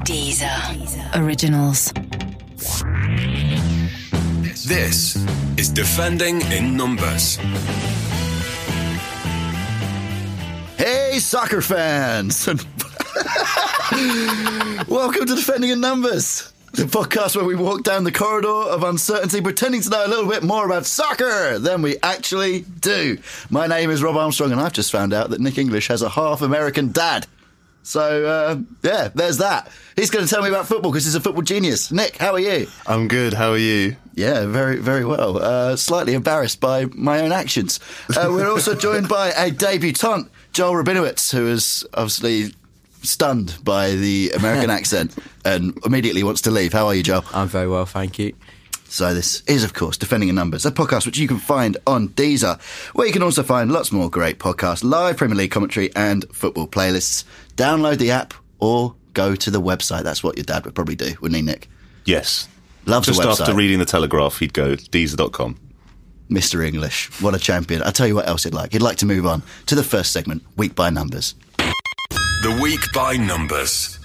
Deezer Originals. This is Defending in Numbers. Hey, soccer fans! Welcome to Defending in Numbers, the podcast where we walk down the corridor of uncertainty, pretending to know a little bit more about soccer than we actually do. My name is Rob Armstrong, and I've just found out that Nick English has a half-American dad. So, yeah, there's that. He's going to tell me about football because he's a football genius. Nick, how are you? I'm good. How are you? Yeah, very, very well. Slightly embarrassed by my own actions. We're also joined by a debutante, Joel Rabinowitz, who is obviously stunned by the American accent and immediately wants to leave. How are you, Joel? I'm very well, thank you. So this is, of course, Defending in Numbers, a podcast which you can find on Deezer, where you can also find lots more great podcasts, live Premier League commentary and football playlists. Download the app or go to the website. That's what your dad would probably do, wouldn't he, Nick? Yes. Loves the website. Just after reading the Telegraph, he'd go Deezer.com. Mr. English, what a champion. I'll tell you what else he'd like. He'd like to move on to the first segment, Week by Numbers. The Week by Numbers.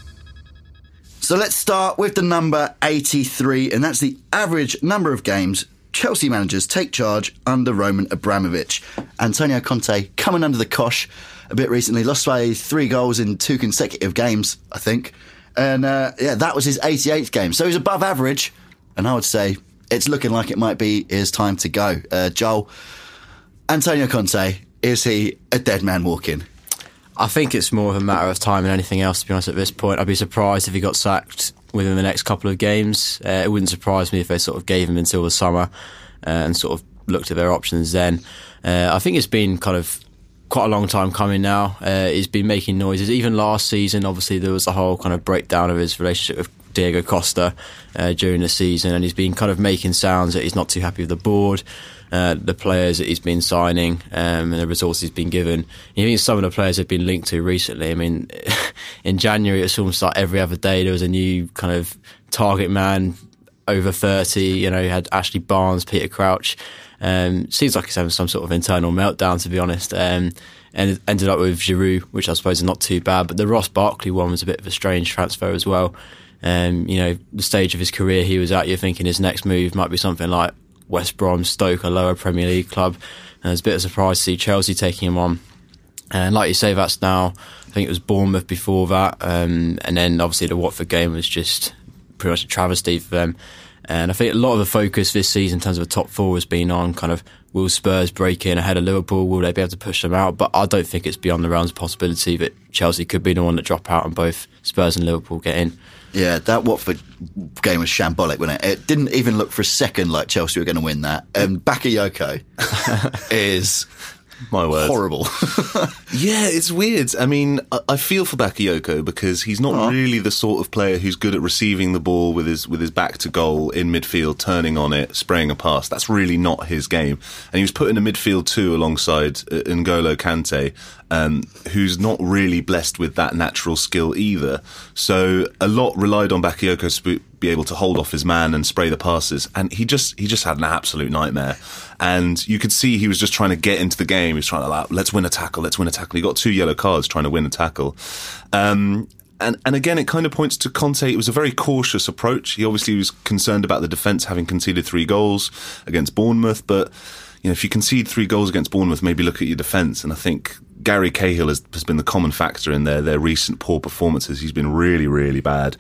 So let's start with the number 83, and that's the average number of games Chelsea managers take charge under Roman Abramovich. Antonio Conte coming under the cosh a bit recently, lost by 3 goals in 2 consecutive games, I think. And yeah, that was his 88th game. So he's above average, and I would say it's looking like it might be his time to go. Joel, Antonio Conte, is he a dead man walking? I think it's more of a matter of time than anything else, to be honest, at this point. I'd be surprised if he got sacked within the next couple of games. It wouldn't surprise me if they sort of gave him until the summer and sort of looked at their options then. I think it's been kind of quite a long time coming now. He's been making noises. Even last season, obviously, there was a whole kind of breakdown of his relationship with Diego Costa during the season, and he's been kind of making sounds that he's not too happy with the board, the players that he's been signing, and the resources he's been given. Even some of the players have been linked to recently. I mean, in January, it's almost like every other day there was a new kind of target man over 30. You know, you had Ashley Barnes, Peter Crouch. Seems like he's having some sort of internal meltdown, to be honest. And it ended up with Giroud, which I suppose is not too bad. But the Ross Barkley one was a bit of a strange transfer as well. You know, the stage of his career he was at, you're thinking his next move might be something like West Brom, Stoke, a lower Premier League club. And it's a bit of a surprise to see Chelsea taking him on. And like you say, that's now, I think it was Bournemouth before that. And then obviously the Watford game was just pretty much a travesty for them. And I think a lot of the focus this season in terms of the top 4 has been on kind of, will Spurs break in ahead of Liverpool? Will they be able to push them out? But I don't think it's beyond the realms of possibility that Chelsea could be the one that drop out and both Spurs and Liverpool get in. Yeah, that Watford game was shambolic, wasn't it? It didn't even look for a second like Chelsea were going to win that. And Bakayoko is My word. horrible. Yeah, it's weird. I mean, I feel for Bakayoko because he's not really the sort of player who's good at receiving the ball with his back to goal in midfield, turning on it, spraying a pass. That's really not his game. And he was put in a midfield too alongside N'Golo Kante, who's not really blessed with that natural skill either. So a lot relied on Bakayoko to be able to hold off his man and spray the passes, and he just had an absolute nightmare. And you could see he was just trying to get into the game. He was trying to let's win a tackle. He got 2 yellow cards trying to win a tackle. And again, it kind of points to Conte. It was a very cautious approach. He obviously was concerned about the defence having conceded 3 goals against Bournemouth, but you know, if you concede 3 goals against Bournemouth, maybe look at your defence. And I think Gary Cahill has been the common factor in their recent poor performances. He's been really, really bad.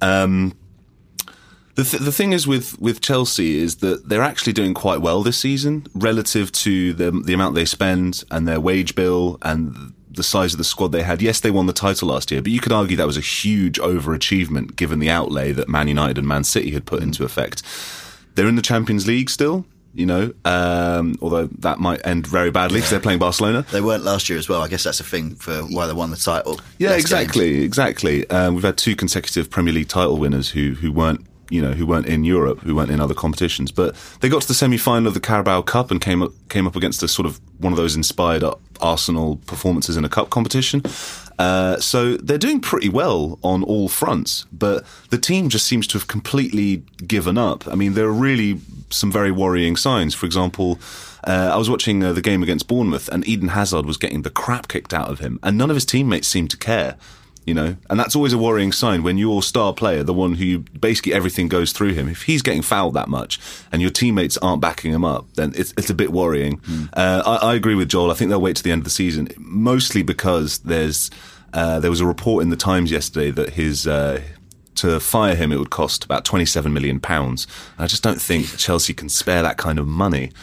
The thing is with Chelsea is that they're actually doing quite well this season relative to the amount they spend and their wage bill and the size of the squad they had. Yes, they won the title last year, but you could argue that was a huge overachievement given the outlay that Man United and Man City had put into effect. They're in the Champions League still, you know, although that might end very badly because they're playing Barcelona. They weren't last year as well. I guess that's a thing for why they won the title. Yeah, exactly. We've had 2 consecutive Premier League title winners who weren't in Europe, who weren't in other competitions. But they got to the semi-final of the Carabao Cup and came up against a sort of one of those inspired Arsenal performances in a cup competition. So they're doing pretty well on all fronts, but the team just seems to have completely given up. I mean, there are really some very worrying signs. For example, I was watching the game against Bournemouth, and Eden Hazard was getting the crap kicked out of him, and none of his teammates seemed to care. you know, and that's always a worrying sign when your star player, the one who basically everything goes through him, if he's getting fouled that much and your teammates aren't backing him up, then it's a bit worrying. I agree with Joel. I think they'll wait to the end of the season, mostly because there was a report in the Times yesterday that to fire him it would cost about £27 million. I just don't think Chelsea can spare that kind of money.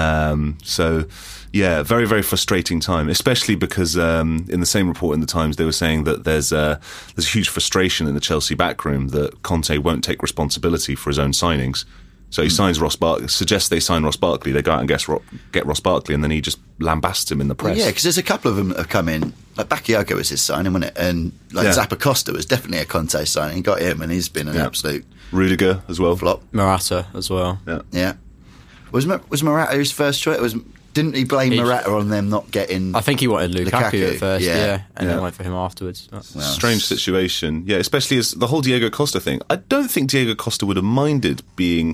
So yeah, very, very frustrating time, especially because in the same report in the Times they were saying that there's a huge frustration in the Chelsea backroom that Conte won't take responsibility for his own signings. So he signs Ross Barkley, suggests they sign Ross Barkley, they go out and get Ross Barkley, and then he just lambasts him in the press. Well, yeah, because there's a couple of them that have come in. Like Bakayoko was his signing, wasn't it? And Zappacosta was definitely a Conte signing. He got him, and he's been an absolute Rudiger as well. Flop. Morata as well. Yeah. Was Morata his first choice? Didn't he blame Morata on them not getting? I think he wanted Lukaku at first, and then went for him afterwards. Strange situation, yeah. Especially as the whole Diego Costa thing. I don't think Diego Costa would have minded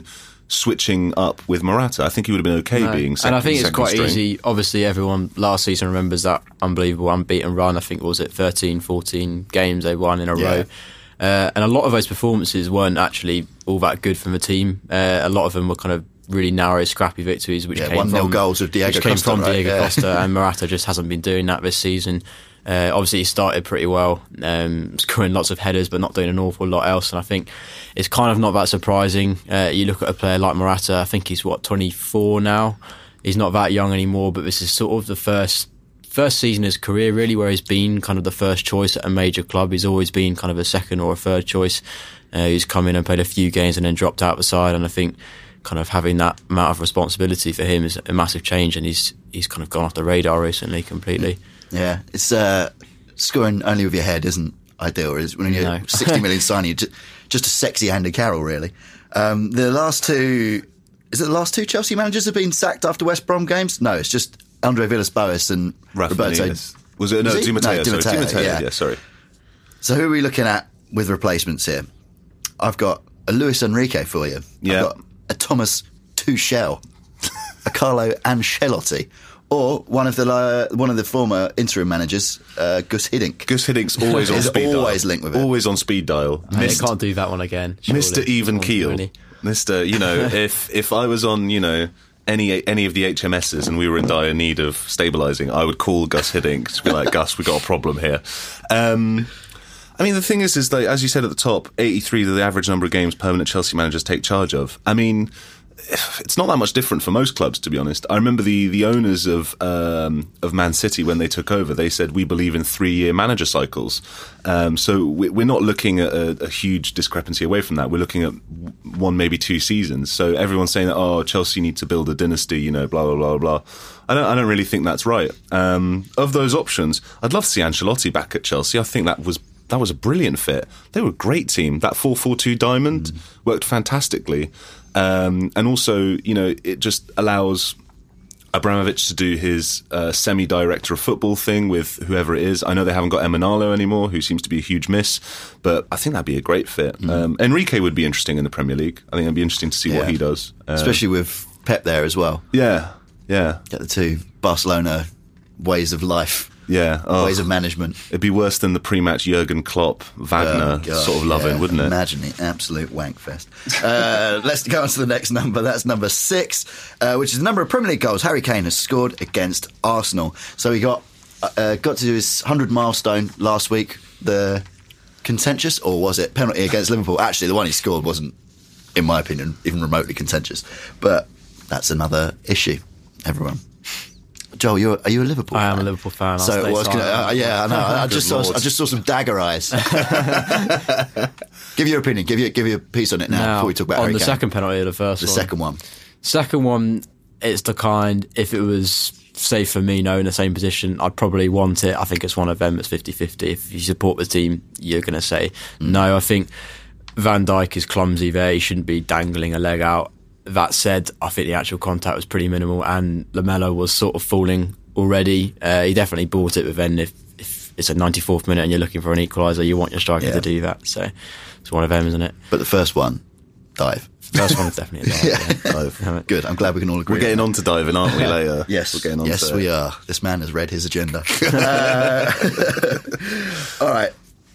switching up with Morata. I think he would have been okay being second. And I think it's quite string. easy. Obviously, everyone last season remembers that unbelievable unbeaten run. I think, was it 13, 14 games they won in a row. And a lot of those performances weren't actually all that good from the team. A lot of them were kind of really narrow, scrappy victories, which came 1-0 goals of Diego Costa, Diego Costa, and Morata just hasn't been doing that this season. Obviously, he started pretty well, scoring lots of headers, but not doing an awful lot else. And I think it's kind of not that surprising. You look at a player like Morata. I think he's 24 now. He's not that young anymore, but this is sort of the first season in his career, really, where he's been kind of the first choice at a major club. He's always been kind of a second or a third choice. He's come in and played a few games and then dropped out the side. And I think kind of having that amount of responsibility for him is a massive change, and he's kind of gone off the radar recently completely. Yeah, it's scoring only with your head isn't ideal. Is when you're 60 million signing, just a sexy Andy Carroll, really. The last two Chelsea managers have been sacked after West Brom games? No, it's just Andre Villas-Boas and Roberto. Was it? No, Di Matteo. Di Matteo, yeah, sorry. So who are we looking at with replacements here? I've got a Luis Enrique for you. Yeah. I've got a Thomas Tuchel, a Carlo Ancelotti, or one of the former interim managers, Gus Hiddink. Gus Hiddink's always on speed dial. Always linked with it. Always on speed dial. They can't do that one again. Surely. Mr. Even Keel. Really. Mr. If I was on, any of the HMSs and we were in dire need of stabilising, I would call Gus Hiddink to be like, Gus, we've got a problem here. I mean, the thing is that, as you said at the top, 83 are the average number of games permanent Chelsea managers take charge of. I mean, it's not that much different for most clubs, to be honest. I remember the owners of Man City, when they took over, they said, we believe in 3-year manager cycles. So we're not looking at a huge discrepancy away from that. We're looking at 1, maybe 2 seasons. So everyone's saying that, Chelsea need to build a dynasty, blah, blah, blah, blah. I don't really think that's right. Of those options, I'd love to see Ancelotti back at Chelsea. I think that was a brilliant fit. They were a great team. That 4-4-2 diamond worked fantastically. And also, it just allows Abramovich to do his semi-director of football thing with whoever it is. I know they haven't got Emanalo anymore, who seems to be a huge miss, but I think that'd be a great fit. Enrique would be interesting in the Premier League. I think it'd be interesting to see what he does. Especially with Pep there as well. Yeah. Get the two Barcelona ways of life. Yeah, ways of management. It'd be worse than the pre-match Jurgen Klopp, Wagner sort of loving, wouldn't it? Imagine it, absolute wank fest. Let's go on to the next number. That's number 6, which is the number of Premier League goals Harry Kane has scored against Arsenal. So he got to his 100 milestone last week. The contentious, or was it penalty against Liverpool? Actually, the one he scored wasn't, in my opinion, even remotely contentious. But that's another issue. Everyone. Joel, are you a Liverpool fan? I am a Liverpool fan. So I know. I just saw some dagger eyes. Give your opinion. Give you a piece on it now before we talk about Harry Kane. On the second penalty or the first one? The second one. Second one, it's the kind, if it was, say, Firmino in the same position, I'd probably want it. I think it's one of them. It's 50-50. If you support the team, you're going to say no. I think Van Dijk is clumsy there. He shouldn't be dangling a leg out. That said, I think the actual contact was pretty minimal, and Lamela was sort of falling already. He definitely bought it, but then if it's a 94th minute and you're looking for an equaliser, you want your striker to do that. So it's one of them, isn't it? But the first one, dive. First one is definitely a dive. Dive. Good. I'm glad we can all agree. We're getting on to diving, aren't we, later? Yes. We're getting on yes, to we are. This man has read his agenda. All right.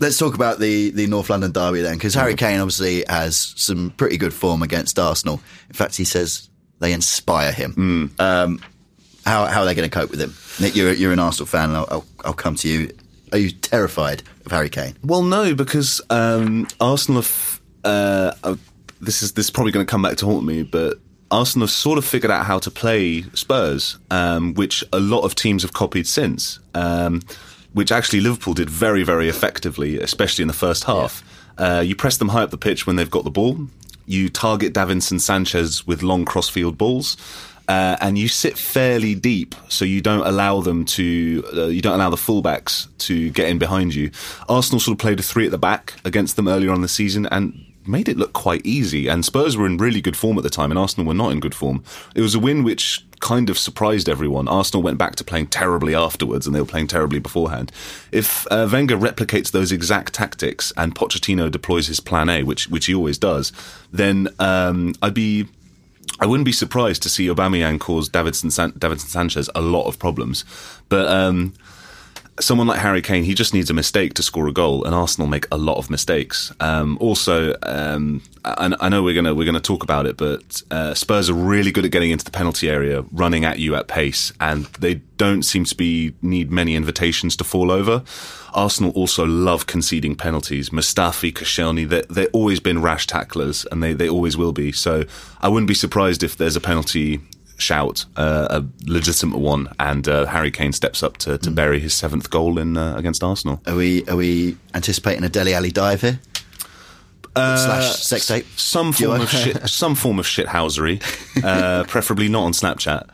Let's talk about the North London derby then, because Harry Kane obviously has some pretty good form against Arsenal. In fact, he says they inspire him. How are they going to cope with him? Nick, you're an Arsenal fan, and I'll come to you. Are you terrified of Harry Kane? Well, no, because Arsenal have... this is probably going to come back to haunt me, but Arsenal have sort of figured out how to play Spurs, which a lot of teams have copied since. Which actually Liverpool did very, very effectively, especially in the first half. Yeah. You press them high up the pitch when they've got the ball. You target Davinson Sanchez with long crossfield balls, and you sit fairly deep, so you don't allow them to. You don't allow the fullbacks to get in behind you. Arsenal sort of played a 3 at the back against them earlier on in the season, and made it look quite easy. And Spurs were in really good form at the time, and Arsenal were not in good form. It was a win which kind of surprised everyone. Arsenal went back to playing terribly afterwards, and they were playing terribly beforehand. If Wenger replicates those exact tactics and Pochettino deploys his plan A, which he always does, then I wouldn't be surprised to see Aubameyang cause Davinson Sanchez a lot of problems. But someone like Harry Kane, he just needs a mistake to score a goal, and Arsenal make a lot of mistakes. Also, I know we're gonna talk about it, but Spurs are really good at getting into the penalty area, running at you at pace, and they don't seem to need many invitations to fall over. Arsenal also love conceding penalties. Mustafi, Koscielny, they've always been rash tacklers, and they always will be. So I wouldn't be surprised if there's a penalty shout, a legitimate one, and Harry Kane steps up to bury his 7th goal in against Arsenal. Are we anticipating a Dele Alli dive here? Slash sex tape? Some form of shithousery, preferably not on Snapchat.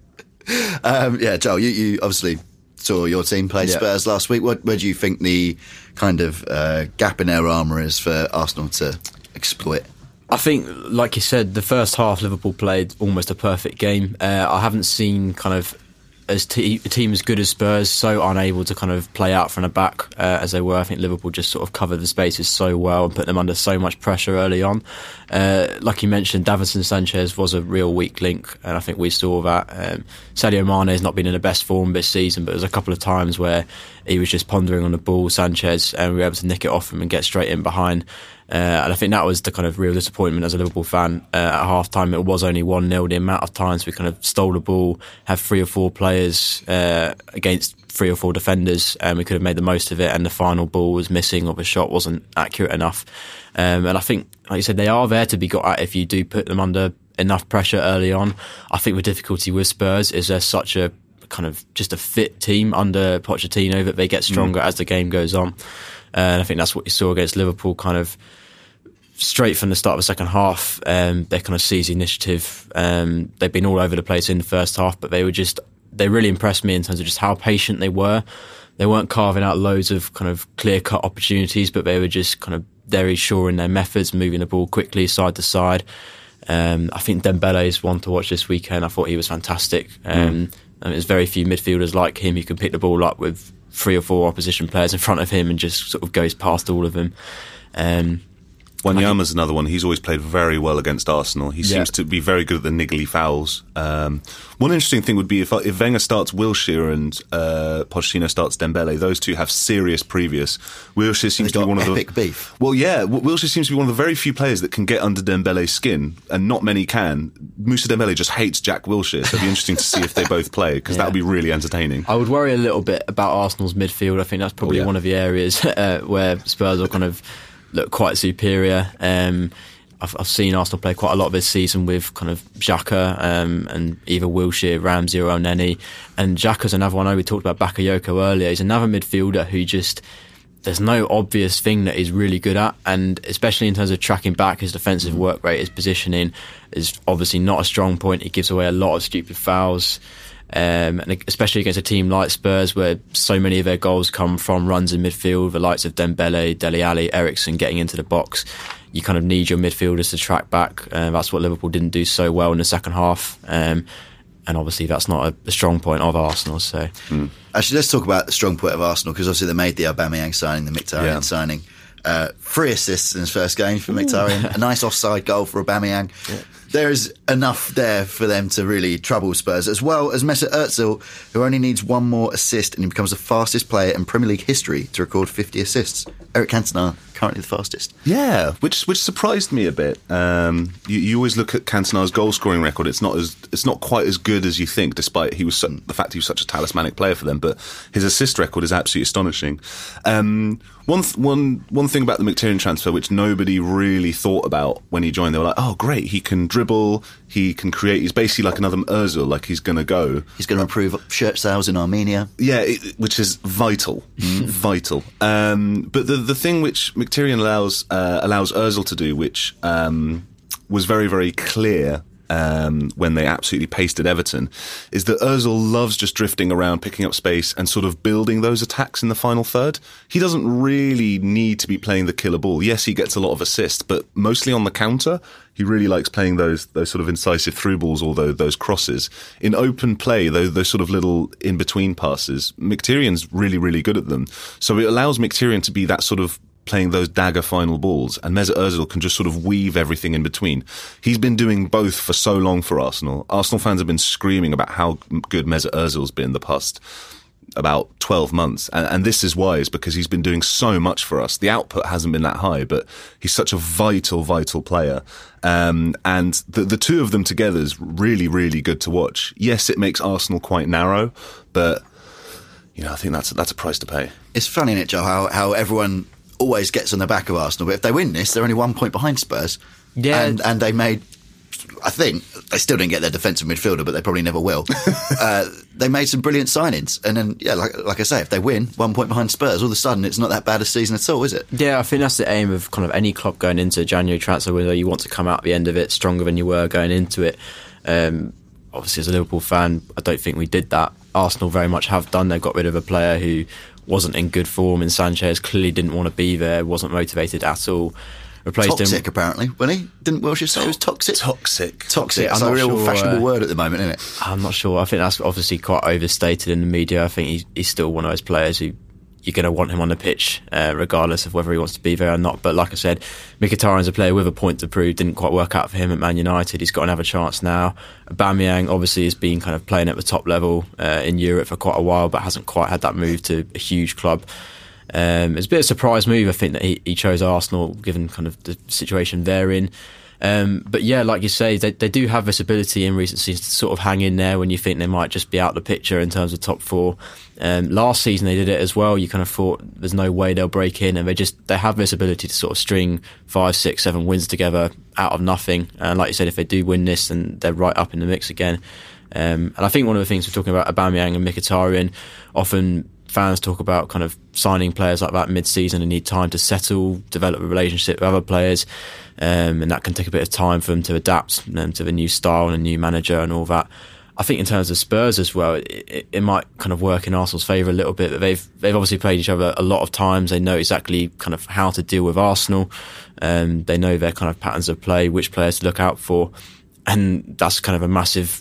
Joel, you obviously saw your team play Spurs last week. Where do you think the kind of gap in their armour is for Arsenal to exploit? I think, like you said, the first half Liverpool played almost a perfect game. I haven't seen kind of a team as good as Spurs so unable to kind of play out from the back as they were. I think Liverpool just sort of covered the spaces so well and put them under so much pressure early on. Like you mentioned, Davinson Sanchez was a real weak link, and I think we saw that. Sadio Mane has not been in the best form this season, but there's a couple of times where he was just pondering on the ball, Sanchez, and we were able to nick it off him and get straight in behind. And I think that was the kind of real disappointment as a Liverpool fan. At half time, it was only 1-0. The amount of times we kind of stole the ball, had 3 or 4 players against 3 or 4 defenders, and we could have made the most of it, and the final ball was missing, or the shot wasn't accurate enough. And I think, like you said, they are there to be got at if you do put them under enough pressure early on. I think the difficulty with Spurs is they're such a kind of just a fit team under Pochettino that they get stronger as the game goes on. And I think that's what you saw against Liverpool, kind of straight from the start of the second half. They kind of seized the initiative. They've been all over the place in the first half, but they really impressed me in terms of just how patient they were. They weren't carving out loads of kind of clear-cut opportunities, but they were just kind of very sure in their methods, moving the ball quickly side to side. I think Dembele is one to watch this weekend. I thought he was fantastic. And there's very few midfielders like him who can pick the ball up with 3 or 4 opposition players in front of him and just sort of goes past all of them. Wanyama's another one. He's always played very well against Arsenal. He seems to be very good at the niggly fouls. One interesting thing would be if Wenger starts Wilshere and Pochettino starts Dembele, those two have serious previous. Wilshere seems to be one of the epic beef. Well, yeah, Wilshere seems to be one of the very few players that can get under Dembele's skin, and not many can. Moussa Dembele just hates Jack Wilshere, so it'd be interesting to see if they both play, because that would be really entertaining. I would worry a little bit about Arsenal's midfield. I think that's probably one of the areas where Spurs will kind of look quite superior. I've seen Arsenal play quite a lot this season with kind of Xhaka and either Wilshere, Ramsey or Elneny. And Xhaka's another one. I know we talked about Bakayoko earlier. He's another midfielder who just, there's no obvious thing that he's really good at, and especially in terms of tracking back, his defensive work rate, his positioning is obviously not a strong point. He gives away a lot of stupid fouls. And especially against a team like Spurs, where so many of their goals come from runs in midfield, the likes of Dembele, Dele Alli, Eriksen getting into the box, you kind of need your midfielders to track back. That's what Liverpool didn't do so well in the second half, and obviously that's not a strong point of Arsenal. So actually, let's talk about the strong point of Arsenal, because obviously they made the Aubameyang signing, the Mkhitaryan signing. 3 assists in his first game for Mkhitaryan, a nice offside goal for Aubameyang. there is enough there for them to really trouble Spurs, as well as Mesut Ozil, who only needs one more assist and he becomes the fastest player in Premier League history to record 50 assists. Eric Cantona, currently the fastest. Yeah, which surprised me a bit. You always look at Cantona's goal scoring record. It's not quite as good as you think, despite the fact he was such a talismanic player for them. But his assist record is absolutely astonishing. One thing about the Mkhitaryan transfer, which nobody really thought about when he joined, they were like, "Oh, great! He can dribble. He can create. He's basically like another Ozil. Like he's going to go. He's going to improve shirt sales in Armenia. Yeah, which is vital, vital. But the thing which Mkhitaryan allows Ozil to do, which was very, very clear when they absolutely pasted Everton, is that Ozil loves just drifting around, picking up space and sort of building those attacks in the final third. He doesn't really need to be playing the killer ball. Yes, he gets a lot of assists, but mostly on the counter. He really likes playing those sort of incisive through balls, or those crosses. In open play, those sort of little in-between passes, Mkhitaryan's really, really good at them. So it allows Mkhitaryan to be that sort of playing those dagger final balls, and Mesut Ozil can just sort of weave everything in between. He's been doing both for so long for Arsenal. Arsenal fans have been screaming about how good Mesut Ozil's been the past about 12 months, and this is why, is because he's been doing so much for us. The output hasn't been that high, but he's such a vital player. And the two of them together is really, really good to watch. Yes, it makes Arsenal quite narrow, but I think that's a price to pay. It's funny, isn't it, Joe, how everyone always gets on the back of Arsenal, but if they win this, they're only 1 point behind Spurs. Yeah, and they made, I think they still didn't get their defensive midfielder, but they probably never will. They made some brilliant signings, and then like I say, if they win 1 point behind Spurs, all of a sudden it's not that bad a season at all, is it? Yeah, I think that's the aim of kind of any club going into a January transfer window. You want to come out at the end of it stronger than you were going into it. Obviously, as a Liverpool fan, I don't think we did that. Arsenal very much have done. They got rid of a player who wasn't in good form, and Sanchez clearly didn't want to be there, wasn't motivated at all. Replaced toxic, him. Apparently, wasn't he? Didn't Wilshere say it was toxic? Toxic. That's a real fashionable word at the moment, isn't it? I'm not sure. I think that's obviously quite overstated in the media. I think he's still one of those players who you're going to want him on the pitch, regardless of whether he wants to be there or not. But like I said, Mkhitaryan's a player with a point to prove. Didn't quite work out for him at Man United. He's got another chance now. Aubameyang obviously has been kind of playing at the top level in Europe for quite a while, but hasn't quite had that move to a huge club. It's a bit of a surprise move, I think, that he chose Arsenal, given kind of the situation they're in. But yeah, like you say, they do have this ability in recent seasons to sort of hang in there when you think they might just be out the picture in terms of top four. Last season they did it as well. You kind of thought there's no way they'll break in, and they have this ability to sort of string 5, 6, 7 wins together out of nothing. And like you said, if they do win this, then they're right up in the mix again. And I think one of the things we're talking about Aubameyang and Mkhitaryan, often fans talk about kind of signing players like that mid-season and need time to settle, develop a relationship with other players, and that can take a bit of time for them to adapt to the new style and a new manager and all that. I think in terms of Spurs as well, it might kind of work in Arsenal's favour a little bit. They've obviously played each other a lot of times. They know exactly kind of how to deal with Arsenal. They know their kind of patterns of play, which players to look out for, and that's kind of a massive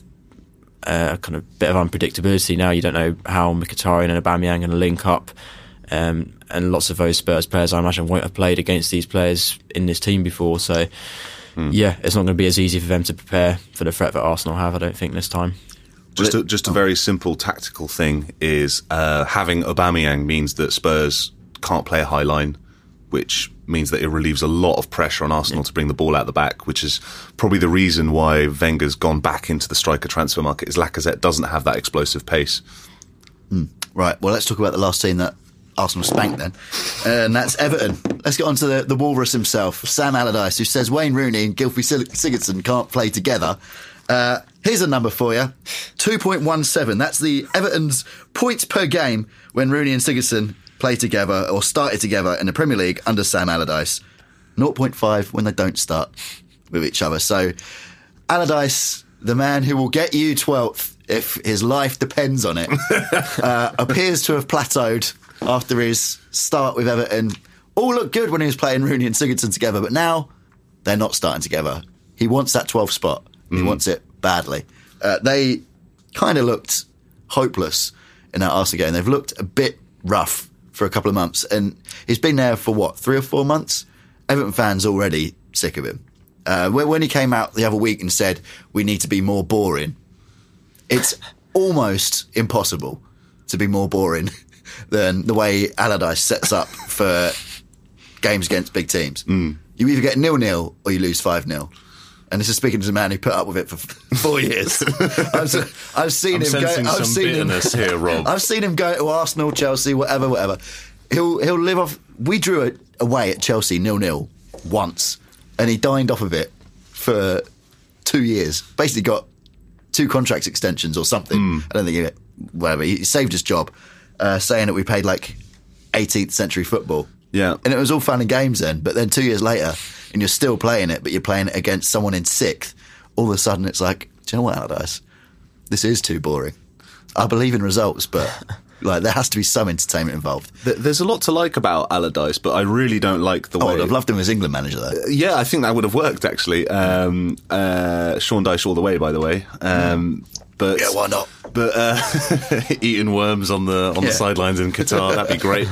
kind of bit of unpredictability now. You don't know how Mkhitaryan and Aubameyang are going to link up, and lots of those Spurs players, I imagine, won't have played against these players in this team before. So yeah, it's not going to be as easy for them to prepare for the threat that Arsenal have, I don't think, this time. Just a very simple tactical thing is having Aubameyang means that Spurs can't play a high line, which means that it relieves a lot of pressure on Arsenal to bring the ball out the back, which is probably the reason why Wenger's gone back into the striker transfer market, is Lacazette doesn't have that explosive pace. Right, well, let's talk about the last team that Arsenal spanked then, and that's Everton. Let's get on to the Walrus himself, Sam Allardyce, who says Wayne Rooney and Gylfi Sigurdsson can't play together. Here's a number for you, 2.17. That's the Everton's points per game when Rooney and Sigurdsson play together or started together in the Premier League under Sam Allardyce. 0.5 when they don't start with each other. So Allardyce, the man who will get you 12th if his life depends on it, appears to have plateaued after his start with Everton. All looked good when he was playing Rooney and Sigurdsson together, but now they're not starting together. He wants that 12th spot. He wants it badly. They kind of looked hopeless in that Arsenal game. They've looked a bit rough for a couple of months, and he's been there for 3 or 4 months. Everton fans already sick of him. When he came out the other week and said, we need to be more boring, it's almost impossible to be more boring than the way Allardyce sets up for games against big teams. You either get 0-0 or you lose 5-0. And this is speaking to a man who put up with it for 4 years. I've seen him go. I've seen bitterness here, Rob. I've seen him go to Arsenal, Chelsea, whatever. He'll live off. We drew it away at Chelsea 0-0 once, and he dined off of it for 2 years. Basically, got 2 contract extensions or something. I don't think he saved his job, saying that we played like 18th century football. Yeah, and it was all fun and games then. But then 2 years later, and you're still playing it, but you're playing it against someone in 6th. All of a sudden, it's like, do you know what, Allardyce? This is too boring. I believe in results, but like there has to be some entertainment involved. There's a lot to like about Allardyce, but I really don't like the way. I'd have loved him as England manager, though. Yeah, I think that would have worked actually. Sean Dyche all the way, by the way. But yeah, why not? But eating worms on the sidelines in Qatar, that'd be great.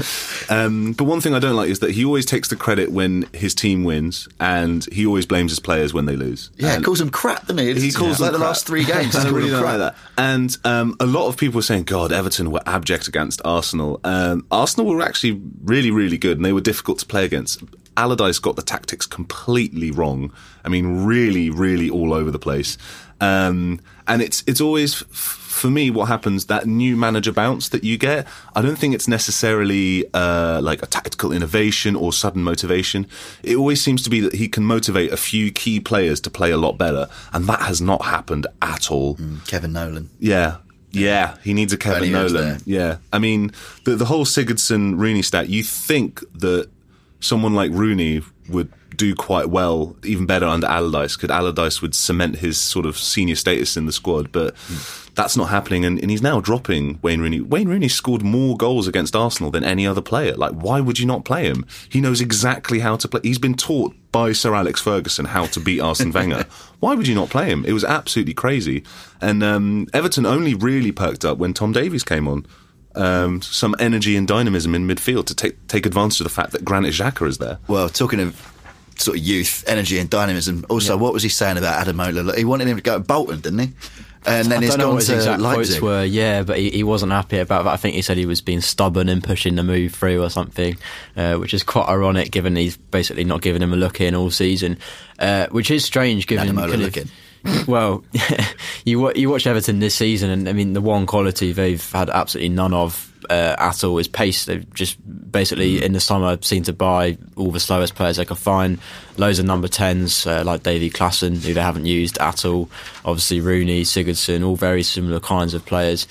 But one thing I don't like is that he always takes the credit when his team wins, and he always blames his players when they lose. Yeah, he calls them crap, doesn't he? He calls like them the crap. last 3 games. I really don't like that. And a lot of people were saying, God, Everton were abject against Arsenal. Arsenal were actually really, really good, and they were difficult to play against. Allardyce got the tactics completely wrong. I mean, really, really all over the place. And it's always, for me, what happens, that new manager bounce that you get, I don't think it's necessarily like a tactical innovation or sudden motivation. It always seems to be that he can motivate a few key players to play a lot better, and that has not happened at all. Kevin Nolan. Yeah, he needs a Kevin Nolan. Yeah, I mean, the whole Sigurdsson-Rooney stat, you think that someone like Rooney would do quite well, even better under Allardyce, because Allardyce would cement his sort of senior status in the squad, but that's not happening, and he's now dropping Wayne Rooney. Wayne Rooney scored more goals against Arsenal than any other player. Like, why would you not play him? He knows exactly how to play. He's been taught by Sir Alex Ferguson how to beat Arsene Wenger. Why would you not play him? It was absolutely crazy. And Everton only really perked up when Tom Davies came on. Some energy and dynamism in midfield to take advantage of the fact that Granit Xhaka is there. Well, talking of sort of youth, energy and dynamism, also, what was he saying about Ademola? He wanted him to go to Bolton, didn't he? And then he's gone to exact Leipzig. Quotes were, but he wasn't happy about that. I think he said he was being stubborn and pushing the move through or something, which is quite ironic given he's basically not giving him a look in all season, which is strange given Ademola looking. Well, you watch Everton this season, and I mean the one quality they've had absolutely none of at all is pace. They've just basically in the summer seemed to buy all the slowest players they could find, loads of number 10s like Davy Klaassen, who they haven't used at all, obviously Rooney, Sigurdsson, all very similar kinds of players,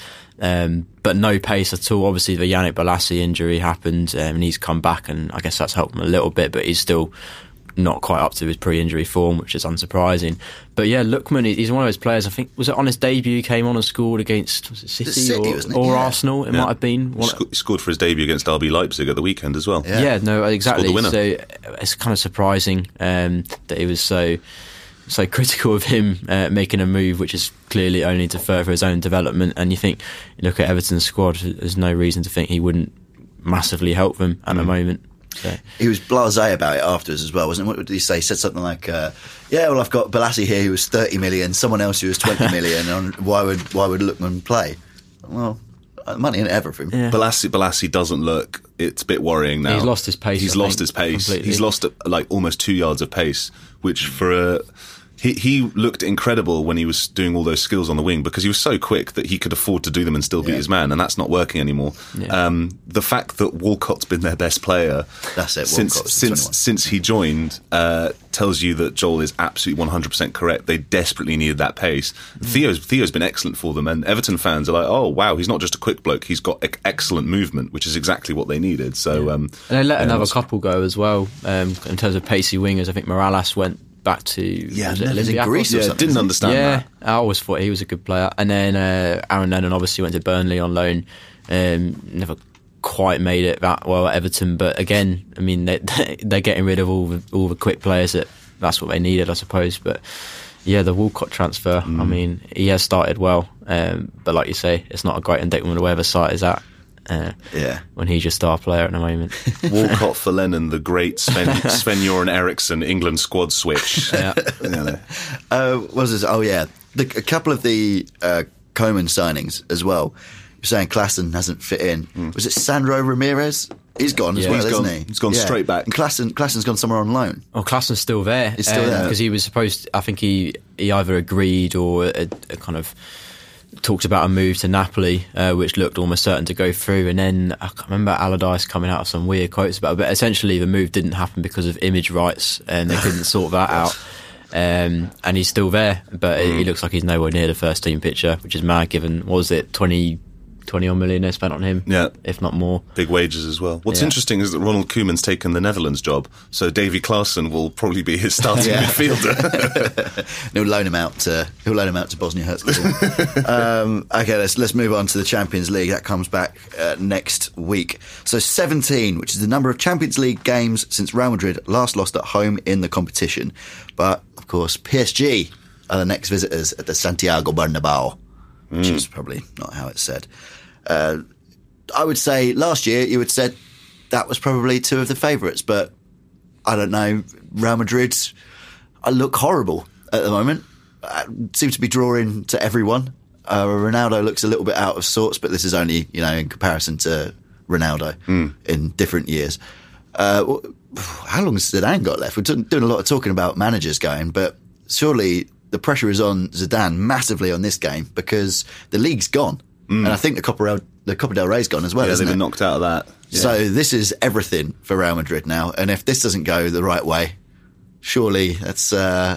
but no pace at all. Obviously the Yannick Bolasie injury happened, and he's come back, and I guess that's helped him a little bit, but he's still not quite up to his pre-injury form, which is unsurprising. But yeah, Lookman, he's one of those players, I think, was it on his debut, he came on and scored against City or Arsenal, it might have been. He scored for his debut against RB Leipzig at the weekend as well. Yeah, no, exactly. Scored the winner. So it's kind of surprising that he was so critical of him making a move which is clearly only to further his own development. And you look at Everton's squad, there's no reason to think he wouldn't massively help them at the moment. So. He was blasé about it afterwards as well, wasn't he? What did he say? He said something like, I've got Bolasie here who was 30 million, someone else who was 20 million, and why would Lookman play? Well, money ain't everything. Yeah. Bolasie doesn't look, it's a bit worrying now. He's lost his pace. He's lost like almost 2 yards of pace, which for He looked incredible when he was doing all those skills on the wing, because he was so quick that he could afford to do them and still beat his man, and that's not working anymore. Yeah. The fact that Walcott's been their best player since he joined tells you that Joel is absolutely 100% correct. They desperately needed that pace. Theo's been excellent for them, and Everton fans are like, oh wow, he's not just a quick bloke, he's got excellent movement, which is exactly what they needed. So and they let another couple go as well in terms of pacey wingers. I think Morales went back to Greece or something. Didn't understand that. I always thought he was a good player. And then Aaron Lennon obviously went to Burnley on loan, never quite made it that well at Everton, but again, I mean, they're getting rid of all the quick players. That's what they needed, I suppose. But yeah, the Walcott transfer, I mean, he has started well, but like you say, it's not a great indictment of where the site is at. when he's your star player at the moment. Walcott for Lennon, the great Sven-Göran Eriksson England squad switch. What was this? Oh yeah, a couple of the Koeman signings as well. You're saying Klaassen hasn't fit in. Was it Sandro Ramirez? He's gone as well, isn't he? He's gone straight back. And Klaassen's gone somewhere on loan. Oh, Klaassen's still there. He's still there. Because he was supposed I think he either agreed or kind of talked about a move to Napoli, which looked almost certain to go through. And then I can't remember Allardyce coming out with some weird quotes about it. But essentially the move didn't happen because of image rights and they couldn't sort that out. And he's still there. But he looks like he's nowhere near the first team picture, which is mad given, what was it, 20 odd million they spent on him, if not more. Big wages as well. What's interesting is that Ronald Koeman's taken the Netherlands job, so Davy Klaassen will probably be his starting midfielder. He'll loan him out to Bosnia-Herzegovina. Okay, let's move on to the Champions League. That comes back next week. So 17, which is the number of Champions League games since Real Madrid last lost at home in the competition. But of course, PSG are the next visitors at the Santiago Bernabeu, which is probably not how it's said. I would say last year you had said that was probably two of the favourites, but I don't know. Real Madrid look horrible at the moment. Seem to be drawing to everyone. Ronaldo looks a little bit out of sorts, but this is only in comparison to Ronaldo in different years. How long has Zidane got left? We're doing a lot of talking about managers going, but surely the pressure is on Zidane massively on this game because the league's gone. And I think the Copa del Rey's gone as well, isn't they've it? been knocked out of that. Yeah. So this is everything for Real Madrid now. And if this doesn't go the right way, surely that's the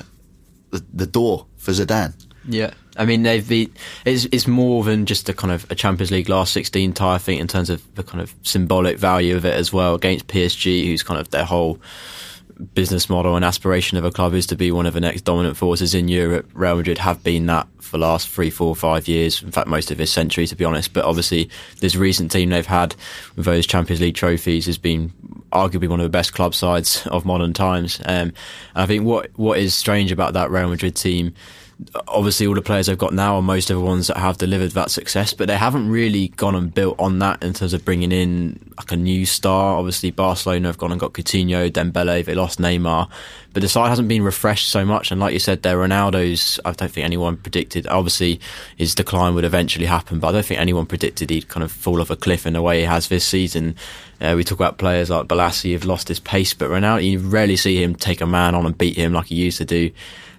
door for Zidane. Yeah. I mean, it's more than just a kind of a Champions League last 16 tie, I think, in terms of the kind of symbolic value of it as well against PSG, who's kind of their whole business model and aspiration of a club is to be one of the next dominant forces in Europe. Real Madrid have been that for the last 3, 4, 5 years, in fact most of this century to be honest, but obviously this recent team they've had with those Champions League trophies has been arguably one of the best club sides of modern times. And I think what is strange about that Real Madrid team, obviously all the players they've got now are most of the ones that have delivered that success, but they haven't really gone and built on that in terms of bringing in like a new star. Obviously Barcelona have gone and got Coutinho, Dembele, they lost Neymar, but the side hasn't been refreshed so much. And like you said, their Ronaldo's, I don't think anyone predicted, obviously his decline would eventually happen, but I don't think anyone predicted he'd kind of fall off a cliff in the way he has this season. We talk about players like Balassi have lost his pace, but Ronaldo, you rarely see him take a man on and beat him like he used to do.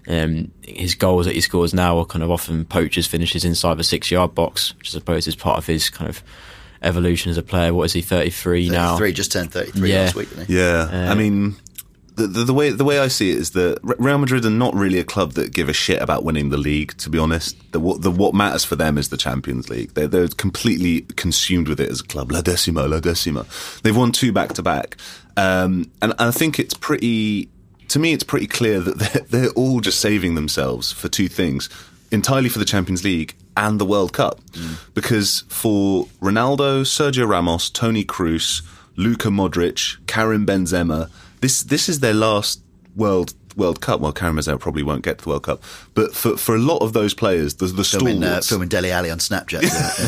His goals that he scores now are kind of often poachers finishes inside the 6-yard box, which I suppose is part of his kind of evolution as a player. What is he, 33 now? 33, just turned 33 last week, didn't he? Yeah, I mean, the way I see it is that Real Madrid are not really a club that give a shit about winning the league, to be honest. What matters for them is the Champions League. They're completely consumed with it as a club. La Decima. They've won 2 back-to-back. And I think it's pretty... To me, it's pretty clear that they're all just saving themselves for 2 things, entirely for the Champions League and the World Cup. Because for Ronaldo, Sergio Ramos, Toni Kroos, Luka Modric, Karim Benzema, this is their last World Cup. Well, Karim Benzema probably won't get to the World Cup. But for a lot of those players, the stalwarts... Filming Dele Alli on Snapchat.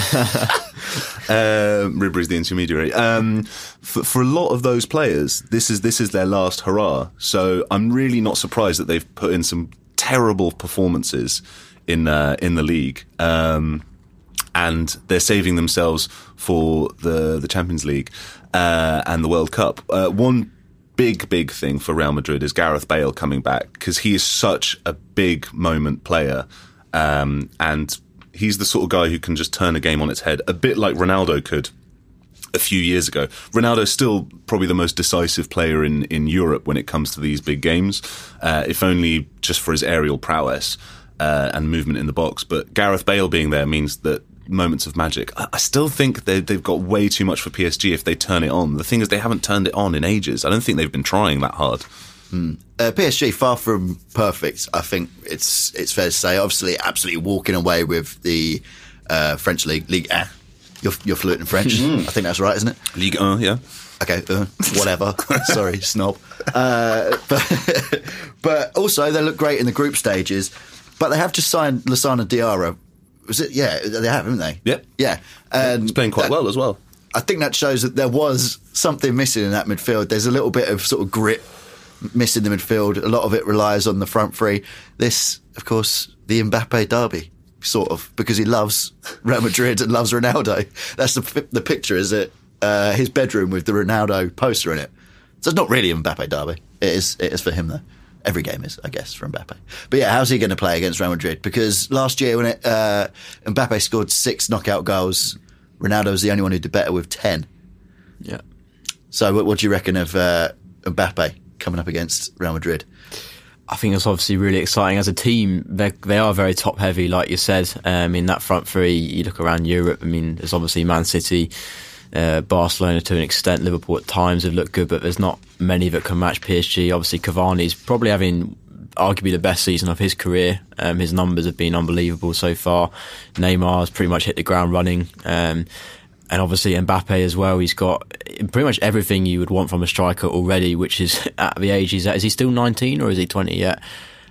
Ribery's the intermediary. For a lot of those players, this is their last hurrah. So I'm really not surprised that they've put in some terrible performances in the league, and they're saving themselves for the Champions League and the World Cup. One big thing for Real Madrid is Gareth Bale coming back, because he is such a big moment player, and he's the sort of guy who can just turn a game on its head, a bit like Ronaldo could a few years ago. Ronaldo's still probably the most decisive player in Europe when it comes to these big games, if only just for his aerial prowess and movement in the box. But Gareth Bale being there means that moments of magic. I still think they've got way too much for PSG if they turn it on. The thing is, they haven't turned it on in ages. I don't think they've been trying that hard. PSG far from perfect. I think it's fair to say. Obviously, absolutely walking away with the French League 1. You're fluent in French. I think that's right, isn't it? Ligue 1, yeah. Okay, whatever. Sorry, snob. But also, they look great in the group stages. But they have just signed Lassana Diarra. Was it? Yeah, they have, haven't they? Yep. Yeah. He's playing quite well as well. I think that shows that there was something missing in that midfield. There's a little bit of sort of grit missing in the midfield. A lot of it relies on the front three. This, of course, the Mbappe derby, sort of, because he loves Real Madrid and loves Ronaldo. That's the picture, is it? His bedroom with the Ronaldo poster in it. So it's not really a Mbappe derby. It is for him, though. Every game is, I guess, for Mbappe. But yeah, how's he going to play against Real Madrid? Because last year when Mbappe scored 6 knockout goals, Ronaldo was the only one who did better with 10. Yeah. So what do you reckon of Mbappe coming up against Real Madrid? I think it's obviously really exciting. As a team, they are very top heavy, like you said. In that front three, you look around Europe, I mean, there's obviously Man City, Barcelona to an extent, Liverpool at times have looked good, but there's not many that can match PSG. Obviously, Cavani's probably having arguably the best season of his career. His numbers have been unbelievable so far. Neymar's pretty much hit the ground running. And obviously Mbappe as well. He's got pretty much everything you would want from a striker already, which is at the age he's at. Is he still 19 or is he 20 yet?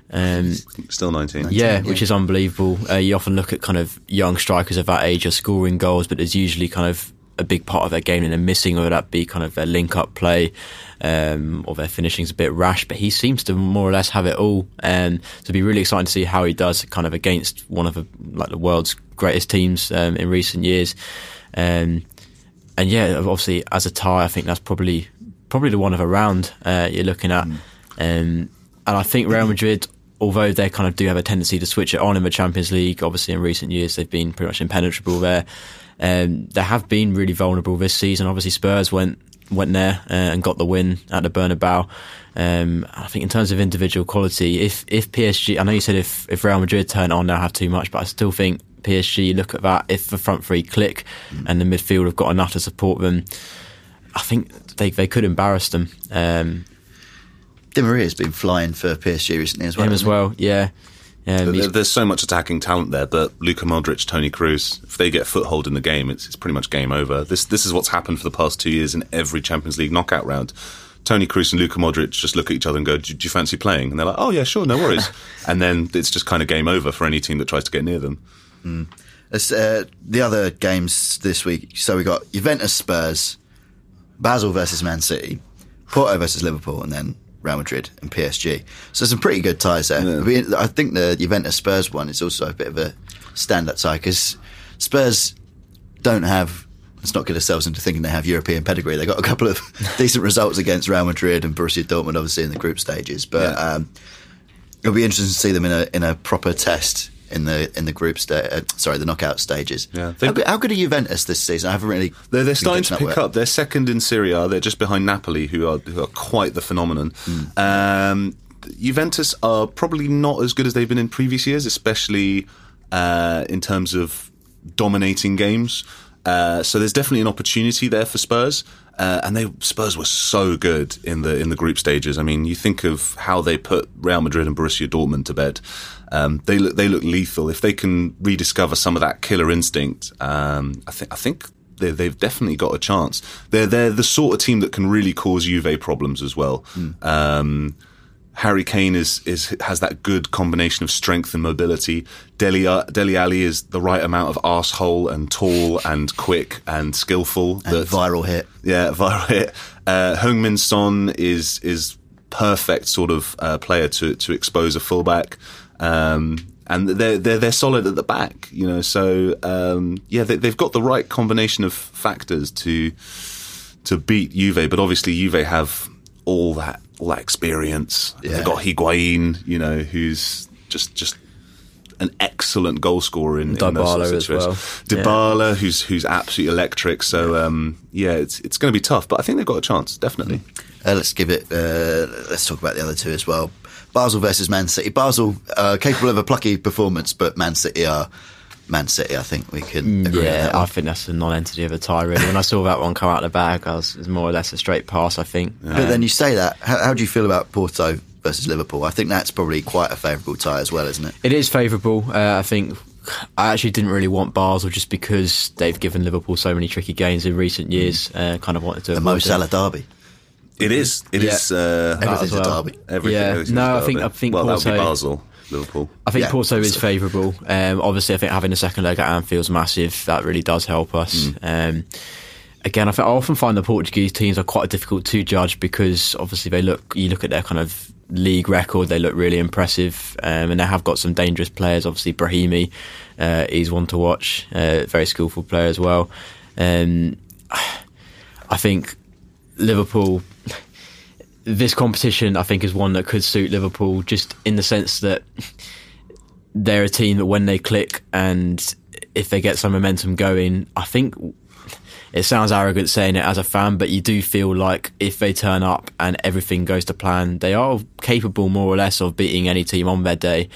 Still 19. Yeah, which is unbelievable. You often look at kind of young strikers of that age are scoring goals, but there's usually kind of a big part of their game and they're missing, whether that be kind of their link-up play or their finishing's a bit rash, but he seems to more or less have it all. So it'd be really exciting to see how he does kind of against one of the world's greatest teams in recent years. And yeah, obviously as a tie, I think that's probably the one of a round you're looking at. And I think Real Madrid, although they kind of do have a tendency to switch it on in the Champions League, obviously in recent years they've been pretty much impenetrable there. They have been really vulnerable this season. Obviously Spurs went there and got the win at the Bernabeu. I think in terms of individual quality, if PSG, I know you said if Real Madrid turn on, they'll have too much, but I still think PSG, look at that, if the front three click and the midfield have got enough to support them, I think they could embarrass them. Di Maria's been flying for PSG recently as well. Him as well, yeah. There's so much attacking talent there, but Luka Modric, Toni Kroos, if they get a foothold in the game, it's pretty much game over. This is what's happened for the past 2 years in every Champions League knockout round. Toni Kroos and Luka Modric just look at each other and go, do you fancy playing? And they're like, oh yeah, sure, no worries. And then it's just kind of game over for any team that tries to get near them. The other games this week, so we got Juventus Spurs, Basel versus Man City, Porto versus Liverpool, and then Real Madrid and PSG. So some pretty good ties there. Yeah. I think the Juventus Spurs one is also a bit of a stand-up tie because Spurs don't have, let's not get ourselves into thinking they have European pedigree. They got a couple of decent results against Real Madrid and Borussia Dortmund, obviously in the group stages. But it'll be interesting to see them in a proper test in the group the knockout stages. Yeah, how good are Juventus this season? I haven't really. They're starting to pick up. They're second in Serie A. They're just behind Napoli, who are quite the phenomenon. Juventus are probably not as good as they've been in previous years, especially in terms of dominating games. So there's definitely an opportunity there for Spurs. And Spurs were so good in the group stages. I mean, you think of how they put Real Madrid and Borussia Dortmund to bed. They look lethal. If they can rediscover some of that killer instinct, I think they've definitely got a chance. They're the sort of team that can really cause Juve problems as well. Harry Kane has that good combination of strength and mobility. Dele Alli is the right amount of arsehole and tall and quick and skillful. And viral hit. Yeah, viral hit. Heung-min Son is perfect sort of player to expose a fullback. And they're solid at the back, you know. So they've got the right combination of factors to beat Juve. But obviously Juve have all that experience. Yeah. They've got Higuain, you know, who's just an excellent goal scorer in Dybala as well. Dybala, who's absolutely electric. So it's going to be tough, but I think they've got a chance, definitely. Let's talk about the other two as well. Basel versus Man City. Basel capable of a plucky performance, but Man City are Man City. I think we can agree on that one. I think that's a non-entity of a tie, really. When I saw that one come out of the bag, it was more or less a straight pass, I think. But then you say that. How do you feel about Porto versus Liverpool? I think that's probably quite a favourable tie as well, isn't it? It is favourable. I think I actually didn't really want Basel just because they've given Liverpool so many tricky games in recent years. Kind of wanted to the Mo Salah derby. It is. Everything's a derby. I think well, Porto, that would be Basel. Liverpool. I think Porto is favourable. Obviously, I think having a second leg at Anfield's massive. That really does help us. again, I often find the Portuguese teams are quite difficult to judge because obviously you look at their kind of league record, they look really impressive, and they have got some dangerous players. Obviously, Brahimi, he's one to watch, very skillful player as well. I think Liverpool, this competition, I think, is one that could suit Liverpool, just in the sense that they're a team that when they click and if they get some momentum going, I think it sounds arrogant saying it as a fan, but you do feel like if they turn up and everything goes to plan, they are capable more or less of beating any team on their day.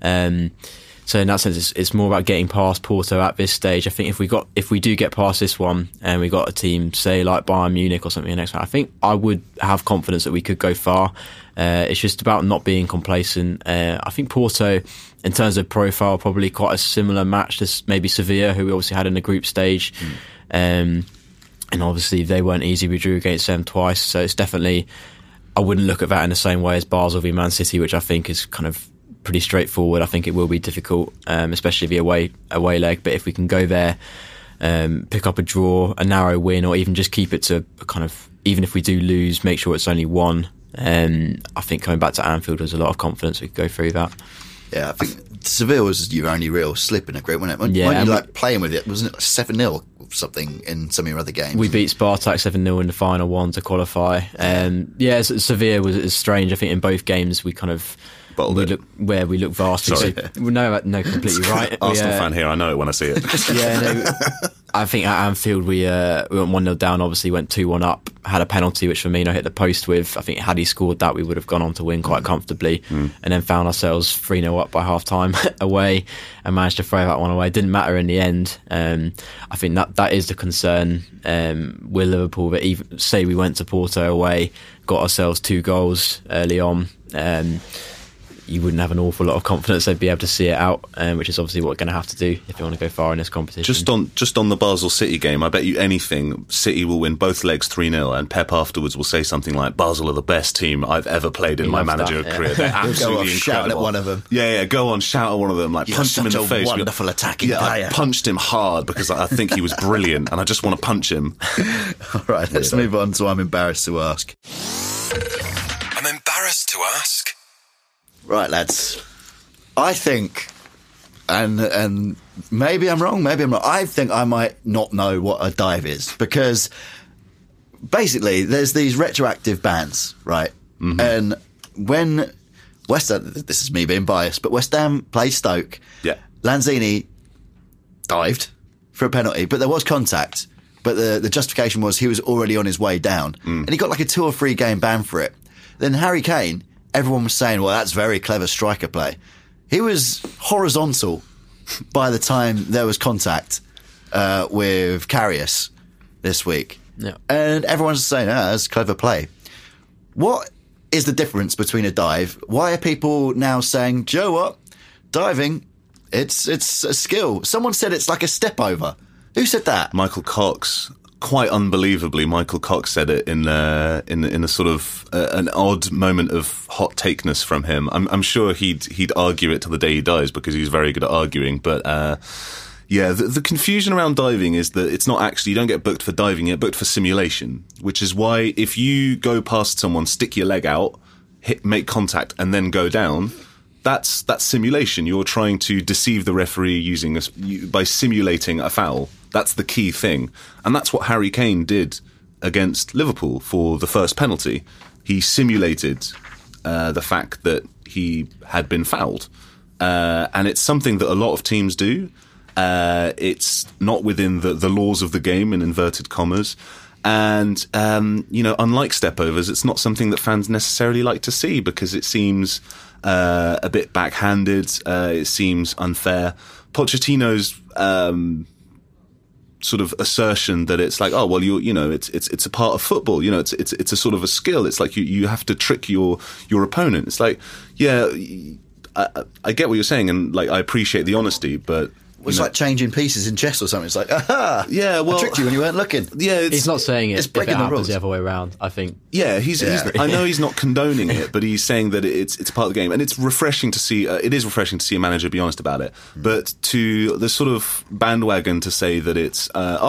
So in that sense, it's more about getting past Porto at this stage. I think if we do get past this one and we got a team, say like Bayern Munich or something next one, I think I would have confidence that we could go far. It's just about not being complacent. I think Porto, in terms of profile, probably quite a similar match to maybe Sevilla, who we obviously had in the group stage. And obviously they weren't easy. We drew against them twice. So it's definitely, I wouldn't look at that in the same way as Basel v Man City, which I think is kind of pretty straightforward. I think it will be difficult, especially the away leg. But if we can go there, pick up a draw, a narrow win, or even just keep it to a kind of, even if we do lose, make sure it's only one. I think coming back to Anfield was a lot of confidence we could go through that. Yeah, I think Seville was your only real slip in a group, wasn't it? Yeah, weren't you like playing with it? Wasn't it 7-0 or something in some of your other games? We beat Spartak 7-0 in the final one to qualify. Sevilla was strange. I think in both games we kind of we look vastly. Sorry. No, completely right. Arsenal fan here, I know it when I see it. I think at Anfield we went 1-0 down, obviously went 2-1 up, had a penalty which Firmino hit the post with. I think had he scored that, we would have gone on to win quite comfortably, and then found ourselves 3-0 up by half time away and managed to throw that one away. It didn't matter in the end. I think that is the concern with Liverpool, that even say we went to Porto away, got ourselves 2 goals early on, you wouldn't have an awful lot of confidence they'd be able to see it out, which is obviously what we're going to have to do if you want to go far in this competition. Just on the Basel City game, I bet you anything City will win both legs 3-0, and Pep afterwards will say something like, Basel are the best team I've ever played in my managerial career. They're absolutely incredible. Shout at one of them. Yeah, go on, shout at one of them, like punch him in the face. Wonderful attacking player. I punched him hard because I think he was brilliant and I just want to punch him. All right, let's move on to I'm embarrassed to ask. I'm embarrassed to ask. Right, lads. I think, and maybe I'm wrong, I think I might not know what a dive is, because basically there's these retroactive bans, right? Mm-hmm. And when West Ham, this is me being biased, but West Ham played Stoke, Lanzini dived for a penalty, but there was contact, but the justification was he was already on his way down, and he got like a 2 or 3 game ban for it. Then Harry Kane, everyone was saying, well, that's very clever striker play. He was horizontal by the time there was contact with Karius this week. Yeah. And everyone's saying, that's clever play. What is the difference between a dive? Why are people now saying, do you know what? Diving, it's a skill. Someone said it's like a step over. Who said that? Michael Cox. Quite unbelievably, Michael Cox said it in a sort of an odd moment of hot takeness from him. I'm sure he'd argue it till the day he dies because he's very good at arguing. But the confusion around diving is that it's not actually, you don't get booked for diving, you get booked for simulation. Which is why if you go past someone, stick your leg out, make contact, and then go down, that's simulation. You're trying to deceive the referee by simulating a foul. That's the key thing. And that's what Harry Kane did against Liverpool for the first penalty. He simulated the fact that he had been fouled. And it's something that a lot of teams do. It's not within the laws of the game, in inverted commas. And, unlike stepovers, it's not something that fans necessarily like to see because it seems a bit backhanded. It seems unfair. Pochettino's sort of assertion that it's like, oh well, it's a part of football. It's a sort of a skill. It's like you have to trick your opponent. It's like, yeah, I get what you're saying, and like I appreciate the honesty, but was like changing pieces in chess or something. It's like, aha! Yeah, well, I tricked you when you weren't looking. Yeah, He's not saying it it's if breaking it the happens rules. the other way around, I think. Yeah, he's I know he's not condoning it, but he's saying that it's part of the game, and it's refreshing to see. It is refreshing to see a manager be honest about it. But to the sort of bandwagon to say that it's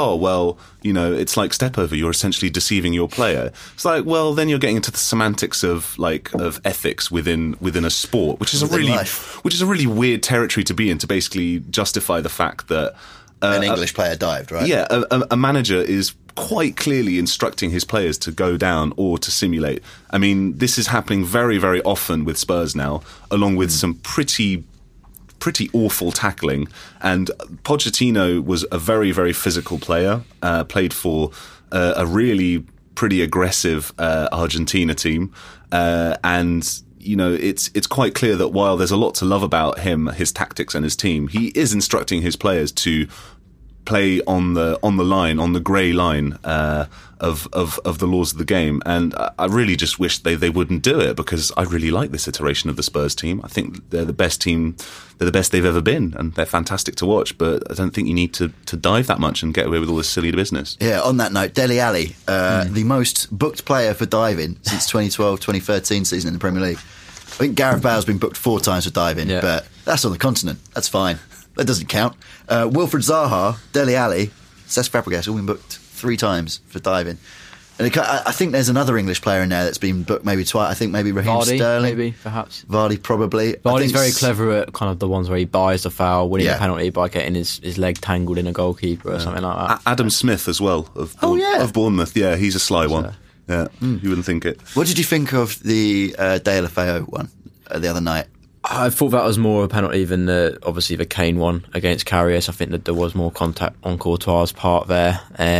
it's like step over. You're essentially deceiving your player. It's like, well, then you're getting into the semantics of ethics within a sport, which is a really weird territory to be in, to basically justify the fact that An English player dived, right? Yeah, a manager is quite clearly instructing his players to go down or to simulate. I mean, this is happening very, very often with Spurs now, along with some pretty awful tackling. And Pochettino was a very, very physical player, played for a really pretty aggressive Argentina team. And, you know, it's quite clear that while there's a lot to love about him, his tactics and his team, he is instructing his players to play on the line, on the grey line of the laws of the game. And I really just wish they wouldn't do it, because I really like this iteration of the Spurs team. I think they're the best team, they're the best they've ever been, and they're fantastic to watch, but I don't think you need to dive that much and get away with all this silly business. Yeah, on that note, Dele Alli, the most booked player for diving since 2012-2013 season in the Premier League. I think Gareth Bale's been booked 4 times for diving, but that's on the continent. That's fine. That doesn't count. Wilfred Zaha, Dele Alli, Cesc Fabregas all been booked 3 times for diving. And I think there's another English player in there that's been booked maybe twice. I think maybe Raheem Vardy, Sterling. maybe, perhaps. Vardy, probably. Vardy's very clever at kind of the ones where he buys the foul, winning a penalty by getting his leg tangled in a goalkeeper or something like that. Adam Smith as well, of Bournemouth. Yeah, he's a sly one. Yeah, you wouldn't think it. What did you think of the De La Feo one the other night? I thought that was more a penalty than obviously the Kane one against Karius. I think that there was more contact on Courtois' part there.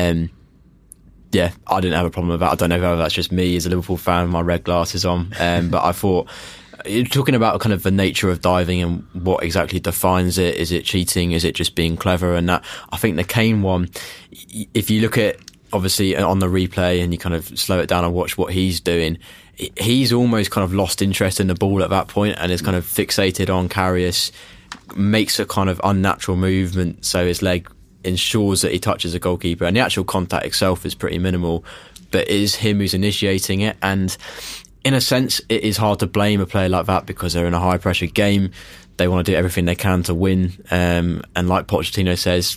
Yeah, I didn't have a problem with that. I don't know whether that's just me as a Liverpool fan with my red glasses on, but I thought, you're talking about kind of the nature of diving and what exactly defines it. Is it cheating? Is it just being clever? And that, I think the Kane one, if you look at obviously on the replay and you kind of slow it down and watch what he's doing, he's almost kind of lost interest in the ball at that point and is kind of fixated on Karius, makes a kind of unnatural movement so his leg ensures that he touches a goalkeeper, and the actual contact itself is pretty minimal, but it is him who's initiating it. And in a sense, it is hard to blame a player like that because they're in a high pressure game. They want to do everything they can to win, and like Pochettino says,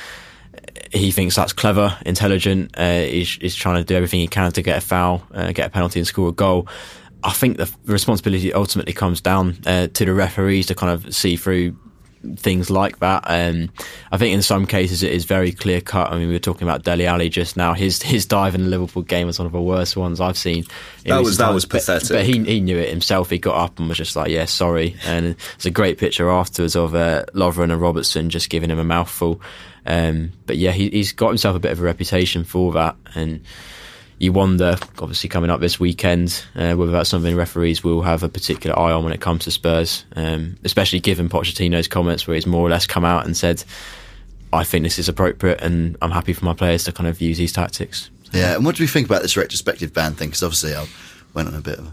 he thinks that's clever, intelligent. He's trying to do everything he can to get a foul, get a penalty and score a goal. I think the responsibility ultimately comes down to the referees to kind of see through things like that. I think in some cases it is very clear cut. I mean, we were talking about Dele Alli just now. His dive in the Liverpool game was one of the worst ones I've seen. That was pathetic. But he knew it himself. He got up and was just like, yeah, sorry. And it's a great picture afterwards of Lovren and Robertson just giving him a mouthful. But yeah, he's got himself a bit of a reputation for that, and you wonder, obviously coming up this weekend, whether that's something referees will have a particular eye on when it comes to Spurs, especially given Pochettino's comments where he's more or less come out and said, I think this is appropriate and I'm happy for my players to kind of use these tactics. Yeah, and what do we think about this retrospective ban thing? Because obviously I went on a bit of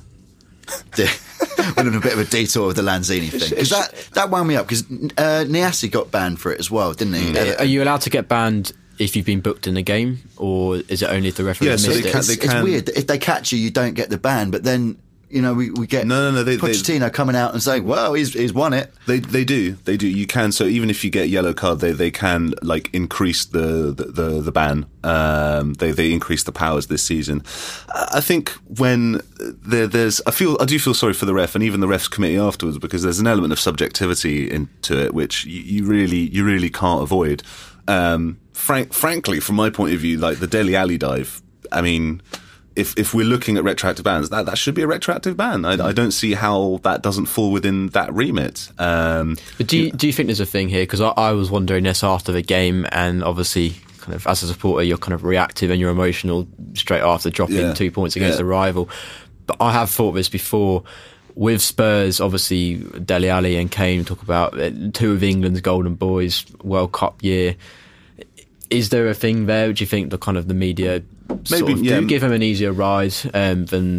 a detour with the Lanzini thing, because that wound me up, because Niasse got banned for it as well, didn't he? Are you allowed to get banned if you've been booked in the game, or is it only if the referee missed it? It's weird. If they catch you, you don't get the ban, but then, you know, we get Pochettino coming out and saying, well, he's won it. They do. You can, so even if you get a yellow card, they can like increase the ban. They increase the powers this season. I think when I do feel sorry for the ref and even the refs committee afterwards, because there's an element of subjectivity into it which you really can't avoid. Frankly, from my point of view, like the Dele Alli dive, I mean, if we're looking at retroactive bans, that should be a retroactive ban. I don't see how that doesn't fall within that remit. But do you think there's a thing here? Because I was wondering this after the game, and obviously, kind of as a supporter, you're kind of reactive and you're emotional straight after dropping 2 points against a rival. But I have thought this before. With Spurs, obviously, Dele Alli and Kane talk about 2 of England's golden boys, World Cup year. Is there a thing there? Do you think the media do give him an easier ride than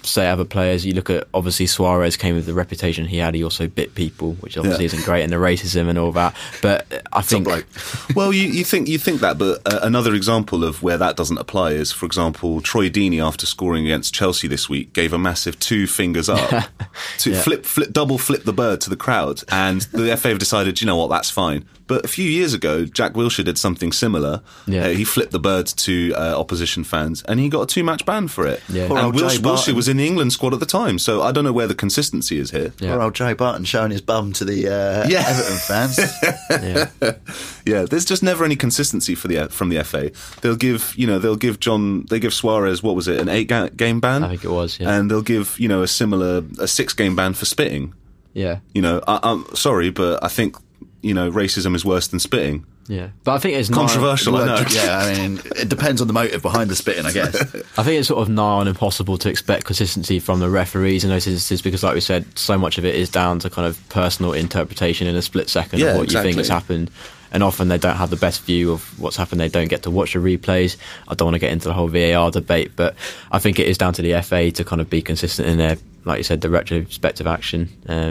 say other players. You look at, obviously Suarez came with the reputation he had. He also bit people, which obviously isn't great, and the racism and all that. But I think, well, you think that, but another example of where that doesn't apply is, for example, Troy Deeney, after scoring against Chelsea this week, gave a massive 2 fingers up to double flip the bird to the crowd, and the FA have decided, you know what, that's fine. But a few years ago, Jack Wilshere did something similar. He flipped the bird to opposition fans, and he got a 2-match ban for it. Poor And old Jay Wilshere Barton was in the England squad at the time, so I don't know where the consistency is here. Poor old Jay Barton showing his bum to the Everton fans. There's just never any consistency from the FA. They'll give Suarez, what was it, an 8-game ban? I think it was, and they'll give a 6-game ban for spitting. Yeah, I'm sorry, but I think racism is worse than spitting. Yeah, but I think it's controversial. I know. Yeah, I mean, it depends on the motive behind the spitting, I guess. I think it's sort of nigh on impossible to expect consistency from the referees in those instances, because, like we said, so much of it is down to kind of personal interpretation in a split second of what you think has happened. And often they don't have the best view of what's happened. They don't get to watch the replays. I don't want to get into the whole VAR debate, but I think it is down to the FA to kind of be consistent in their, like you said, the retrospective action.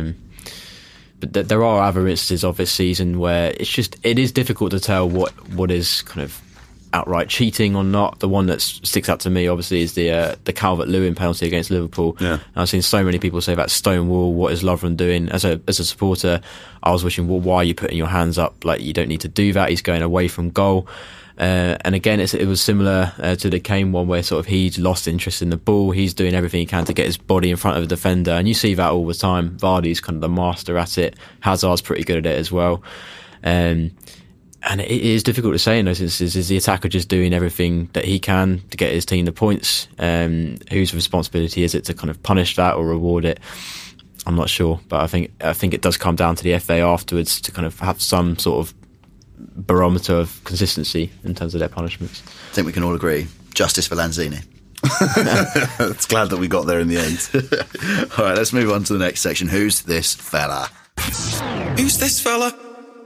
But there are other instances of this season where it is difficult to tell what is kind of outright cheating or not. The one that sticks out to me, obviously, is the Calvert-Lewin penalty against Liverpool. Yeah. I've seen so many people say about Stonewall. What is Lovren doing? As a supporter, I was wishing, well, why are you putting your hands up? Like, you don't need to do that. He's going away from goal. And again, it was similar to the Kane one, where sort of he'd lost interest in the ball. He's doing everything he can to get his body in front of a defender, and you see that all the time. Vardy's kind of the master at it. Hazard's pretty good at it as well. And it is difficult to say in those instances. Is the attacker just doing everything that he can to get his team the points? Whose responsibility is it to kind of punish that or reward it? I'm not sure, but I think it does come down to the FA afterwards to kind of have some sort of barometer of consistency in terms of their punishments. I think we can all agree, justice for Lanzini. It's glad that we got there in the end. All right, let's move on to the next section. Who's this fella? Who's this fella?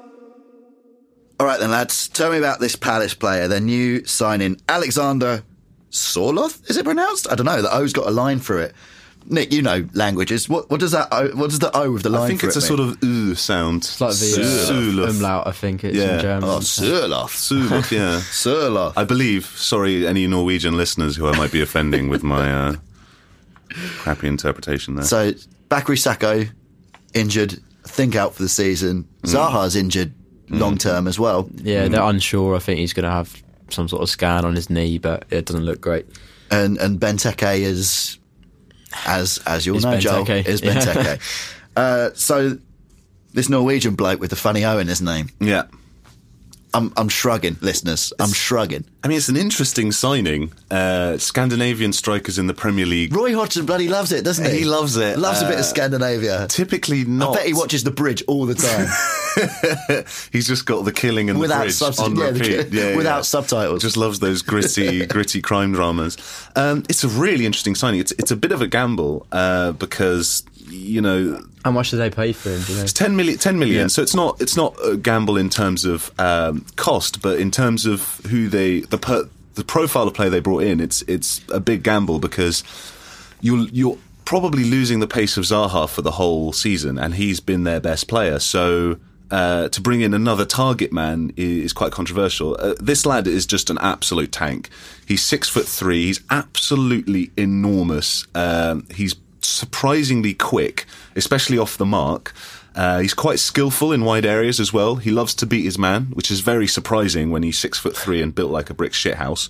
All right then, lads, tell me about this Palace player, their new signing, Alexander Sørloth. Is it pronounced? I don't know. The O's got a line through it. Nick, you know languages. What does that? What does the O with the line? I think it's a sort of sound. It's like the umlaut. I think it's in German. Oh, Sørloth. Sørloth, yeah. Sørloth. I believe. Sorry, any Norwegian listeners who I might be offending with my crappy interpretation there. So Bakary Sakho injured, I think out for the season. Zaha's injured long term as well. Yeah, they're unsure. I think he's going to have some sort of scan on his knee, but it doesn't look great. And Benteke is, as you all know, Joel, is Benteke. So this Norwegian bloke with the funny O in his name. Yeah. I'm shrugging, listeners. I'm shrugging. I mean, it's an interesting signing. Scandinavian strikers in the Premier League. Roy Hodgson bloody loves it, doesn't he? He loves it. Loves a bit of Scandinavia. Typically not. I bet he watches The Bridge all the time. He's just got The Killing and The Bridge on repeat. Without subtitles. Just loves those gritty crime dramas. It's a really interesting signing. It's a bit of a gamble because, you know... How much do they pay for him? Do you know? It's 10 million. Yeah. So it's not a gamble in terms of cost, but in terms of who the profile of player they brought in. It's a big gamble because you're probably losing the pace of Zaha for the whole season, and he's been their best player. So to bring in another target man is quite controversial. This lad is just an absolute tank. He's 6'3". He's absolutely enormous. He's surprisingly quick, especially off the mark. He's quite skillful in wide areas as well. He loves to beat his man, which is very surprising when he's 6'3" and built like a brick shithouse.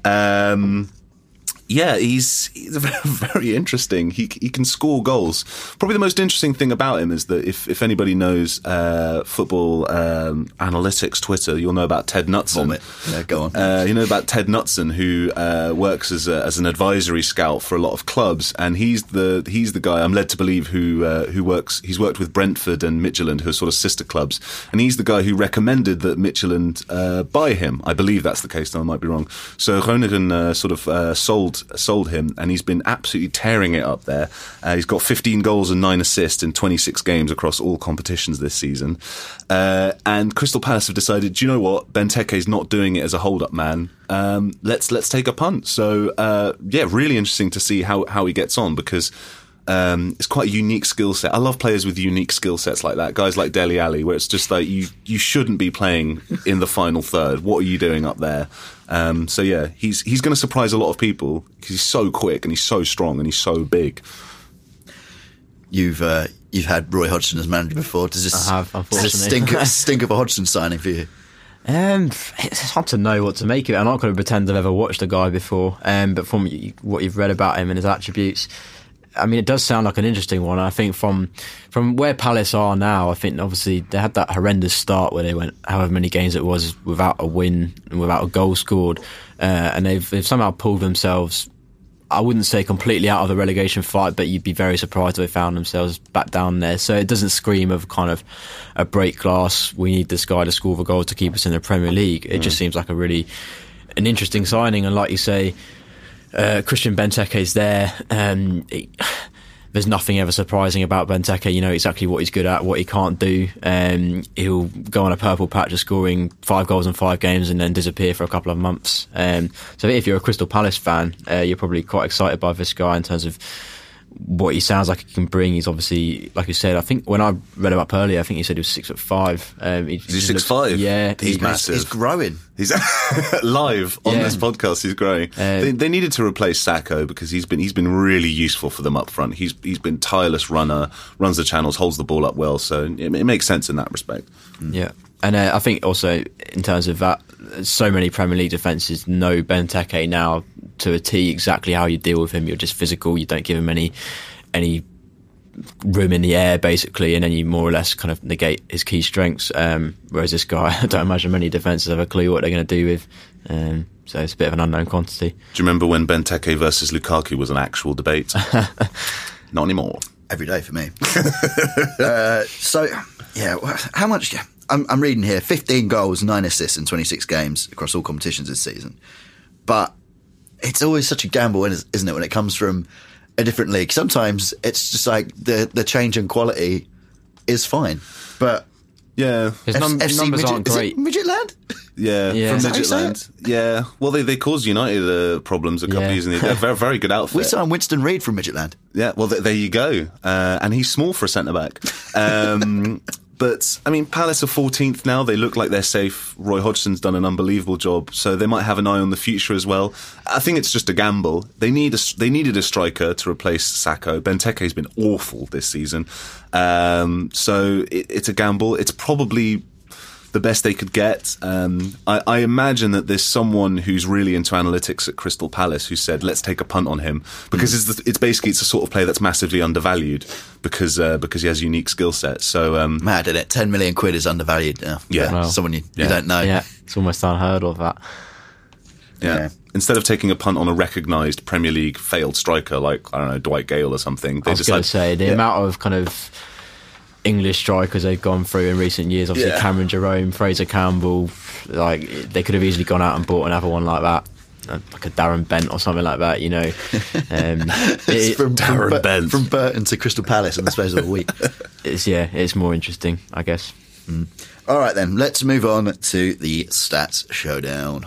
He's very interesting. He can score goals. Probably the most interesting thing about him is that if anybody knows football analytics Twitter, you'll know about Ted Knutson. Yeah, go on. You know about Ted Knutson, who works as an advisory scout for a lot of clubs, and he's the guy I'm led to believe who works. He's worked with Brentford and Midtjylland, who are sort of sister clubs, and he's the guy who recommended that Midtjylland buy him. I believe that's the case, though I might be wrong. So Groningen sort of sold sold him, and he's been absolutely tearing it up there. He's got 15 goals and 9 assists in 26 games across all competitions this season. And Crystal Palace have decided, do you know what? Benteke's not doing it as a hold-up man. Let's take a punt. So, really interesting to see how he gets on, because it's quite a unique skill set. I love players with unique skill sets like that. Guys like Dele Alli, where it's just like you shouldn't be playing in the final third. What are you doing up there? He's going to surprise a lot of people because he's so quick and he's so strong and he's so big. You've had Roy Hodgson as manager before. Does this, I have, unfortunately. Does this stink of a Hodgson signing for you? It's hard to know what to make of it. I'm not going to pretend I've ever watched the guy before, but from what you've read about him and his attributes, I mean, it does sound like an interesting one. I think from where Palace are now, I think obviously they had that horrendous start where they went however many games it was without a win and without a goal scored, and they've somehow pulled themselves, I wouldn't say completely out of the relegation fight, but you'd be very surprised if they found themselves back down there. So it doesn't scream of kind of a break glass, we need this guy to score the goals to keep us in the Premier League. It just seems like an interesting signing, and like you say, Christian Benteke's there. There's nothing ever surprising about Benteke. You know exactly what he's good at, what he can't do. He'll go on a purple patch of scoring 5 goals in 5 games and then disappear for a couple of months. So if you're a Crystal Palace fan, you're probably quite excited by this guy in terms of what he sounds like he can bring. He's obviously, like you said, I think when I read him up earlier, I think he said he was 6'5". Is he 6'5"? Yeah. He's massive. He's growing. He's live on this podcast. He's growing. They needed to replace Sakho because he's been really useful for them up front. He's been tireless runner, runs the channels, holds the ball up well. So it makes sense in that respect. Yeah. And I think also in terms of that, so many Premier League defences know Benteke now to a T exactly how you deal with him. You're just physical. You don't give him any room in the air, basically, and then you more or less kind of negate his key strengths. Whereas this guy, I don't imagine many defences have a clue what they're going to do with. So it's a bit of an unknown quantity. Do you remember when Benteke versus Lukaku was an actual debate? Not anymore. Every day for me. How much... I'm reading here, 15 goals, 9 assists in 26 games across all competitions this season. But it's always such a gamble, isn't it, when it comes from a different league? Sometimes it's just like the change in quality is fine. But yeah, his numbers aren't great. Is it Midgetland? Yeah, from Midgetland. Yeah, well, they caused United problems a couple of years ago. They're a very, very good outfit. We signed Winston Reid from Midgetland. Yeah, well, there you go. And he's small for a centre-back. But, I mean, Palace are 14th now. They look like they're safe. Roy Hodgson's done an unbelievable job, so they might have an eye on the future as well. I think it's just a gamble. They needed a striker to replace Sakho. Benteke's been awful this season. So it's a gamble. It's probably the best they could get. I imagine that there's someone who's really into analytics at Crystal Palace who said, let's take a punt on him, because it's basically a sort of player that's massively undervalued because he has unique skill sets. So mad, isn't it? 10 million quid is undervalued now. Yeah. Well, someone you don't know. Yeah, it's almost unheard of that. Yeah. Instead of taking a punt on a recognised Premier League failed striker like, I don't know, Dwight Gale or something, I was going to say, the amount of kind of English strikers they've gone through in recent years, obviously Cameron Jerome, Fraser Campbell, like they could have easily gone out and bought another one like that, like a Darren Bent or something like that, you know. Darren Bent. From Burton to Crystal Palace in the space of a week. It's more interesting, I guess. All right then, let's move on to the Stats Showdown.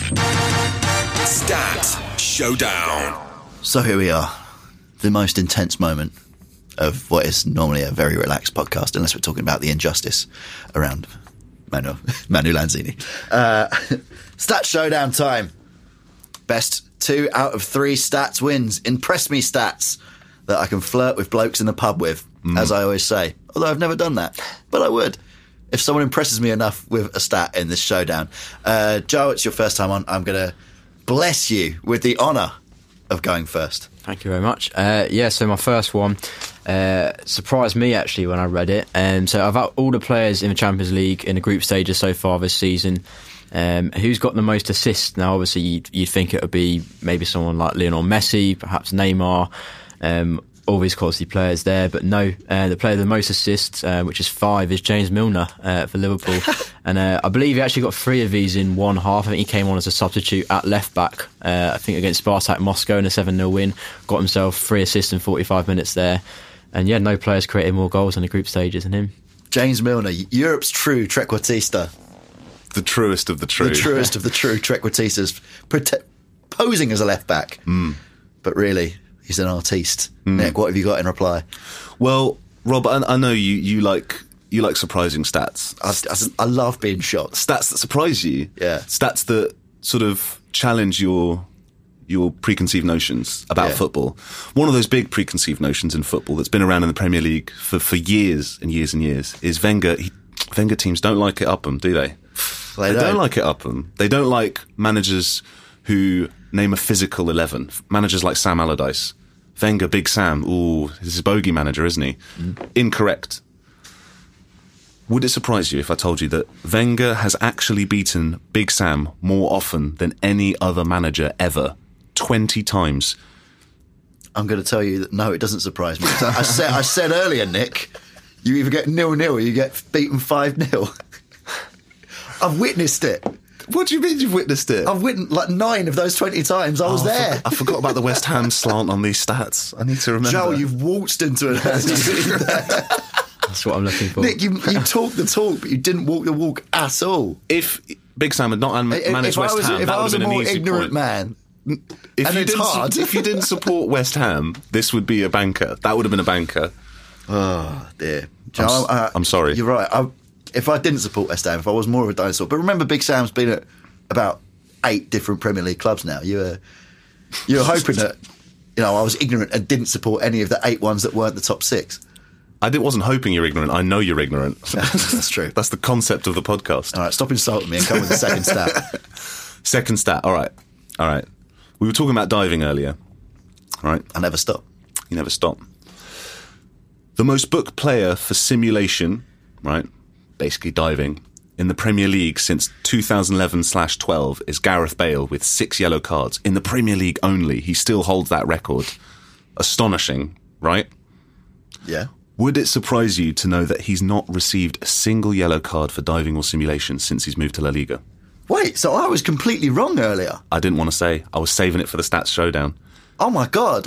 Stats Showdown. So here we are, the most intense moment of what is normally a very relaxed podcast, unless we're talking about the injustice around Manu Lanzini. Stats Showdown time. Best 2 out of 3 stats wins. Impress me stats that I can flirt with blokes in the pub with, as I always say. Although I've never done that, but I would if someone impresses me enough with a stat in this showdown. Joe, it's your first time on. I'm going to bless you with the honour of going first. Thank you very much. So my first one surprised me actually when I read it. So I've had all the players in the Champions League in the group stages so far this season. Who's got the most assists? Now, obviously, you'd think it would be maybe someone like Lionel Messi, perhaps Neymar, all these quality players there, but no, the player with the most assists, which is 5, is James Milner for Liverpool. And I believe he actually got 3 of these in one half. I think he came on as a substitute at left back, I think against Spartak Moscow in a 7-0 win. Got himself 3 assists in 45 minutes there. And yeah, no players created more goals in the group stages than him. James Milner, Europe's true trequartista. The truest of the true. The truest of the true trequartistas, posing as a left back. But really, he's an artiste. Nick, what have you got in reply? Well, Rob, I know you like surprising stats. I love being shocked. Stats that surprise you. Yeah. Stats that sort of challenge your preconceived notions about football. One of those big preconceived notions in football that's been around in the Premier League for years and years and years is Wenger teams don't like it up them, do they? They don't like it up them. They don't like managers who name a physical 11. Managers like Sam Allardyce. Wenger, Big Sam. Ooh, this is a bogey manager, isn't he? Incorrect. Would it surprise you if I told you that Wenger has actually beaten Big Sam more often than any other manager ever? 20 times. I'm going to tell you that no, it doesn't surprise me. I said earlier, Nick, you either get 0-0 or you get beaten 5-0. I've witnessed it. What do you mean you've witnessed it? I've witnessed like 9 of those 20 times. I was there. I forgot about the West Ham slant on these stats. I need to remember. Joel, you've waltzed into it. That's what I'm looking for. Nick, you talked the talk, but you didn't walk the walk at all. If Big Sam had not managed West Ham, if that I would was have a been an more easy ignorant point. man, If you didn't support West Ham, this would be a banker. That would have been a banker. Oh dear, I'm sorry. You're right. If I didn't support West Ham, if I was more of a dinosaur, but remember, Big Sam's been at about 8 different Premier League clubs now. You were hoping that I was ignorant and didn't support any of the 8 ones that weren't the top 6. I wasn't hoping you're ignorant. I know you're ignorant. That's true. That's the concept of the podcast. All right, stop insulting me and come with the second stat. Second stat. All right. We were talking about diving earlier. All right. I never stop. You never stop. The most booked player for simulation, right, basically diving, in the Premier League since 2011/12 is Gareth Bale with 6 yellow cards. In the Premier League only, he still holds that record. Astonishing, right? Yeah. Would it surprise you to know that he's not received a single yellow card for diving or simulation since he's moved to La Liga? Wait, so I was completely wrong earlier. I didn't want to say. I was saving it for the stats showdown. Oh my God,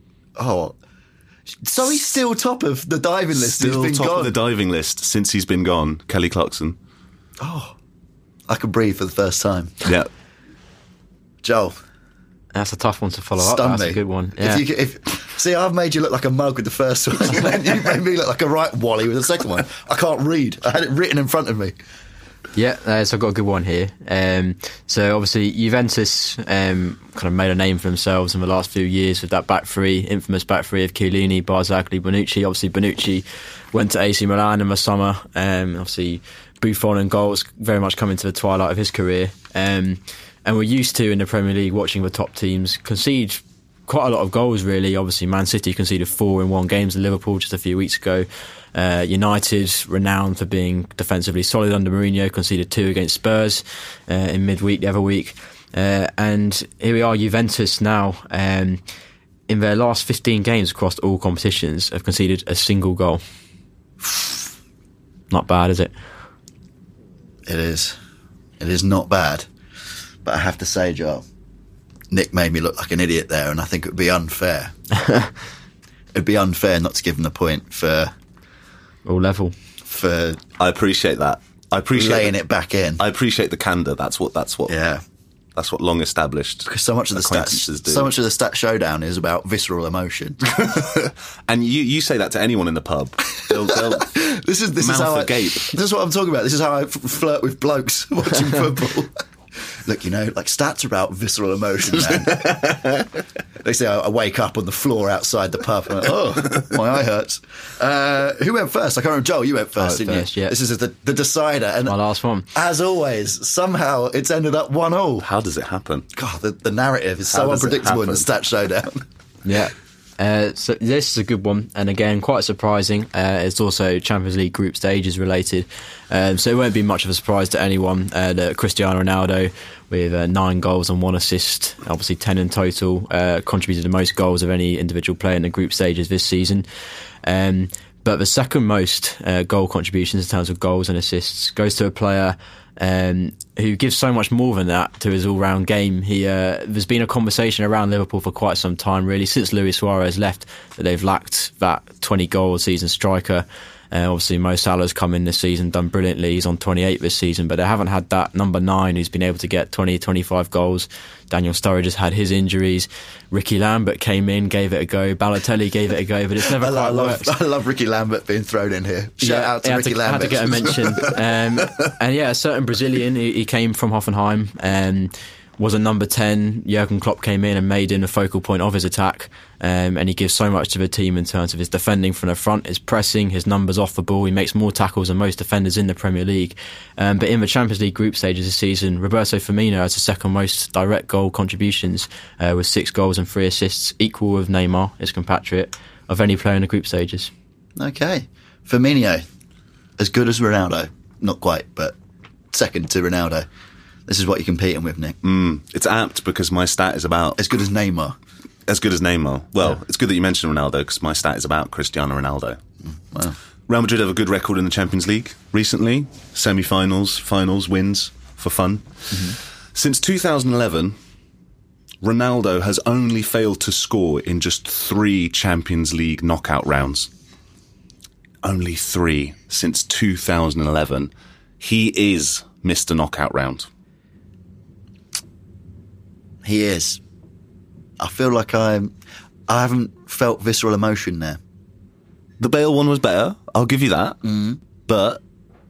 so he's still top of the diving list. Still he's been top gone. of the diving list since he's been gone. Kelly Clarkson. I can breathe for the first time. Yeah. Joel, That's a tough one to follow up. stun That's me. a good one. Yeah. See, I've made you look like a mug with the first one. You made me look like a right wally with the second one. I can't read. I had it written in front of me. Yeah, so I've got a good one here. So obviously Juventus kind of made a name for themselves in the last few years with that back three, infamous back three of Chiellini, Barzagli, Bonucci. Obviously Bonucci went to AC Milan in the summer. Obviously Buffon and goals very much coming to the twilight of his career. And we're used to in the Premier League watching the top teams concede quite a lot of goals really. Obviously Man City conceded 4 in 1 game to Liverpool just a few weeks ago. United, renowned for being defensively solid under Mourinho, conceded 2 against Spurs in midweek the other week. And here we are, Juventus now, in their last 15 games across all competitions, have conceded a single goal. Not bad, is it? It is. It is not bad. But I have to say, Joel, Nick made me look like an idiot there, and I think it would be unfair. It'd be unfair not to give him the point for All level. I appreciate that. I appreciate laying it back in. I appreciate the candour. That's what Yeah. That's what long established. Because so much of the acquaintances do. so much of the stat showdown is about visceral emotion. And you say that to anyone in the pub. They'll This is mouth how agape. this is what I'm talking about. This is how I flirt with blokes watching football. Look, like stats are about visceral emotion, man. They say I wake up on the floor outside the pub and I'm like, oh, my eye hurts. Who went first? I can't remember. Joel, you went first, didn't first, you? yeah. This is the decider. And My last one. as always, somehow it's ended up 1-1. How does it happen? God, the narrative is How so does it unpredictable in the happen? stat showdown. Yeah. So this is a good one, and again, quite surprising. It's also Champions League group stages related, so it won't be much of a surprise to anyone that Cristiano Ronaldo, with 9 goals and 1 assist, obviously 10 in total, contributed the most goals of any individual player in the group stages this season. But the second most goal contributions in terms of goals and assists goes to a player who gives so much more than that to his all-round game. There's been a conversation around Liverpool for quite some time, really, since Luis Suarez left, that they've lacked that 20-goal season striker. Obviously, Mo Salah's come in this season, done brilliantly. He's on 28 this season, but they haven't had that number 9 who's been able to get 20, 25 goals. Daniel Sturridge has had his injuries. Ricky Lambert came in, gave it a go. Balotelli gave it a go, but it's never quite worked. I love Ricky Lambert being thrown in here. Shout out to Ricky Lambert. Had to get a mention. And yeah, a certain Brazilian, he came from Hoffenheim, was a number 10. Jurgen Klopp came in and made him the focal point of his attack, and he gives so much to the team in terms of his defending from the front, his pressing, his numbers off the ball. He makes more tackles than most defenders in the Premier League. But in the Champions League group stages this season, Roberto Firmino has the second most direct goal contributions, with 6 goals and 3 assists, equal with Neymar, his compatriot, of any player in the group stages. Okay. Firmino, as good as Ronaldo. Not quite, but second to Ronaldo. This is what you're competing with, Nick. It's apt because my stat is about... As good as Neymar. As good as Neymar. Well, It's good that you mentioned Ronaldo because my stat is about Cristiano Ronaldo. Wow. Real Madrid have a good record in the Champions League recently. Semi-finals, finals, wins for fun. Mm-hmm. Since 2011, Ronaldo has only failed to score in just 3 Champions League knockout rounds. Only 3 since 2011. He is Mr. Knockout Round. He is. I feel like I haven't felt visceral emotion there. The Bale one was better. I'll give you that. But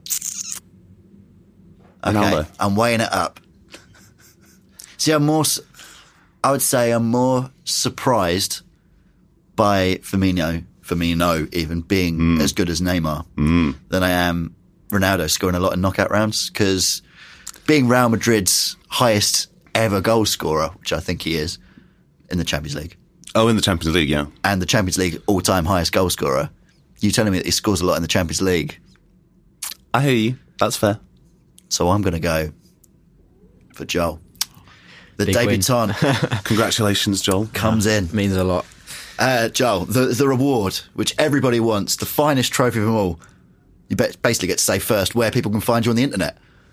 okay, I'm weighing it up. See, I would say I'm more surprised by Firmino even being as good as Neymar than I am Ronaldo scoring a lot in knockout rounds, because being Real Madrid's highest ever goal scorer, which I think he is, in the Champions League. Oh, in the Champions League, yeah. And the Champions League all-time highest goal scorer. You telling me that he scores a lot in the Champions League? I hear you. That's fair. So I'm going to go for Joel. The Big debutant. Congratulations, Joel. Comes in. Means a lot. Joel, the reward, which everybody wants, the finest trophy of them all. You basically get to say first where people can find you on the internet.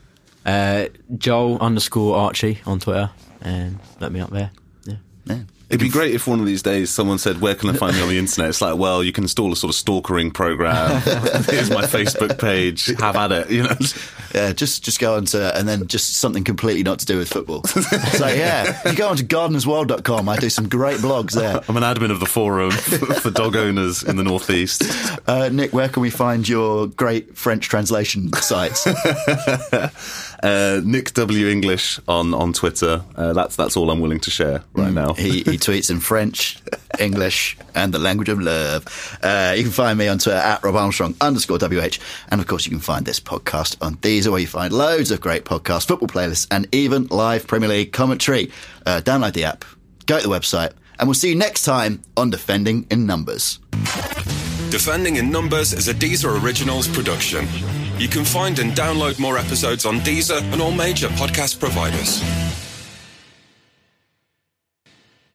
Joel_Archie on Twitter, and let me up there. Yeah. It'd be great if one of these days someone said, where can I find me on the internet? It's like, well, you can install a sort of stalkering program. Here's my Facebook page. Have at it, you know? Yeah, just go on to, and then just something completely not to do with football. So yeah, if you go on to gardenersworld.com, I do some great blogs there. I'm an admin of the forum for dog owners in the Northeast. Nick, where can we find your great French translation sites? Nick W. English on Twitter. That's all I'm willing to share right now. He tweets in French, English, and the language of love. You can find me on Twitter at @RobArmstrong_WH. And of course, you can find this podcast on Deezer, where you find loads of great podcasts, football playlists, and even live Premier League commentary. Download the app, go to the website, and we'll see you next time on Defending in Numbers. Defending in Numbers is a Deezer Originals production. You can find and download more episodes on Deezer and all major podcast providers.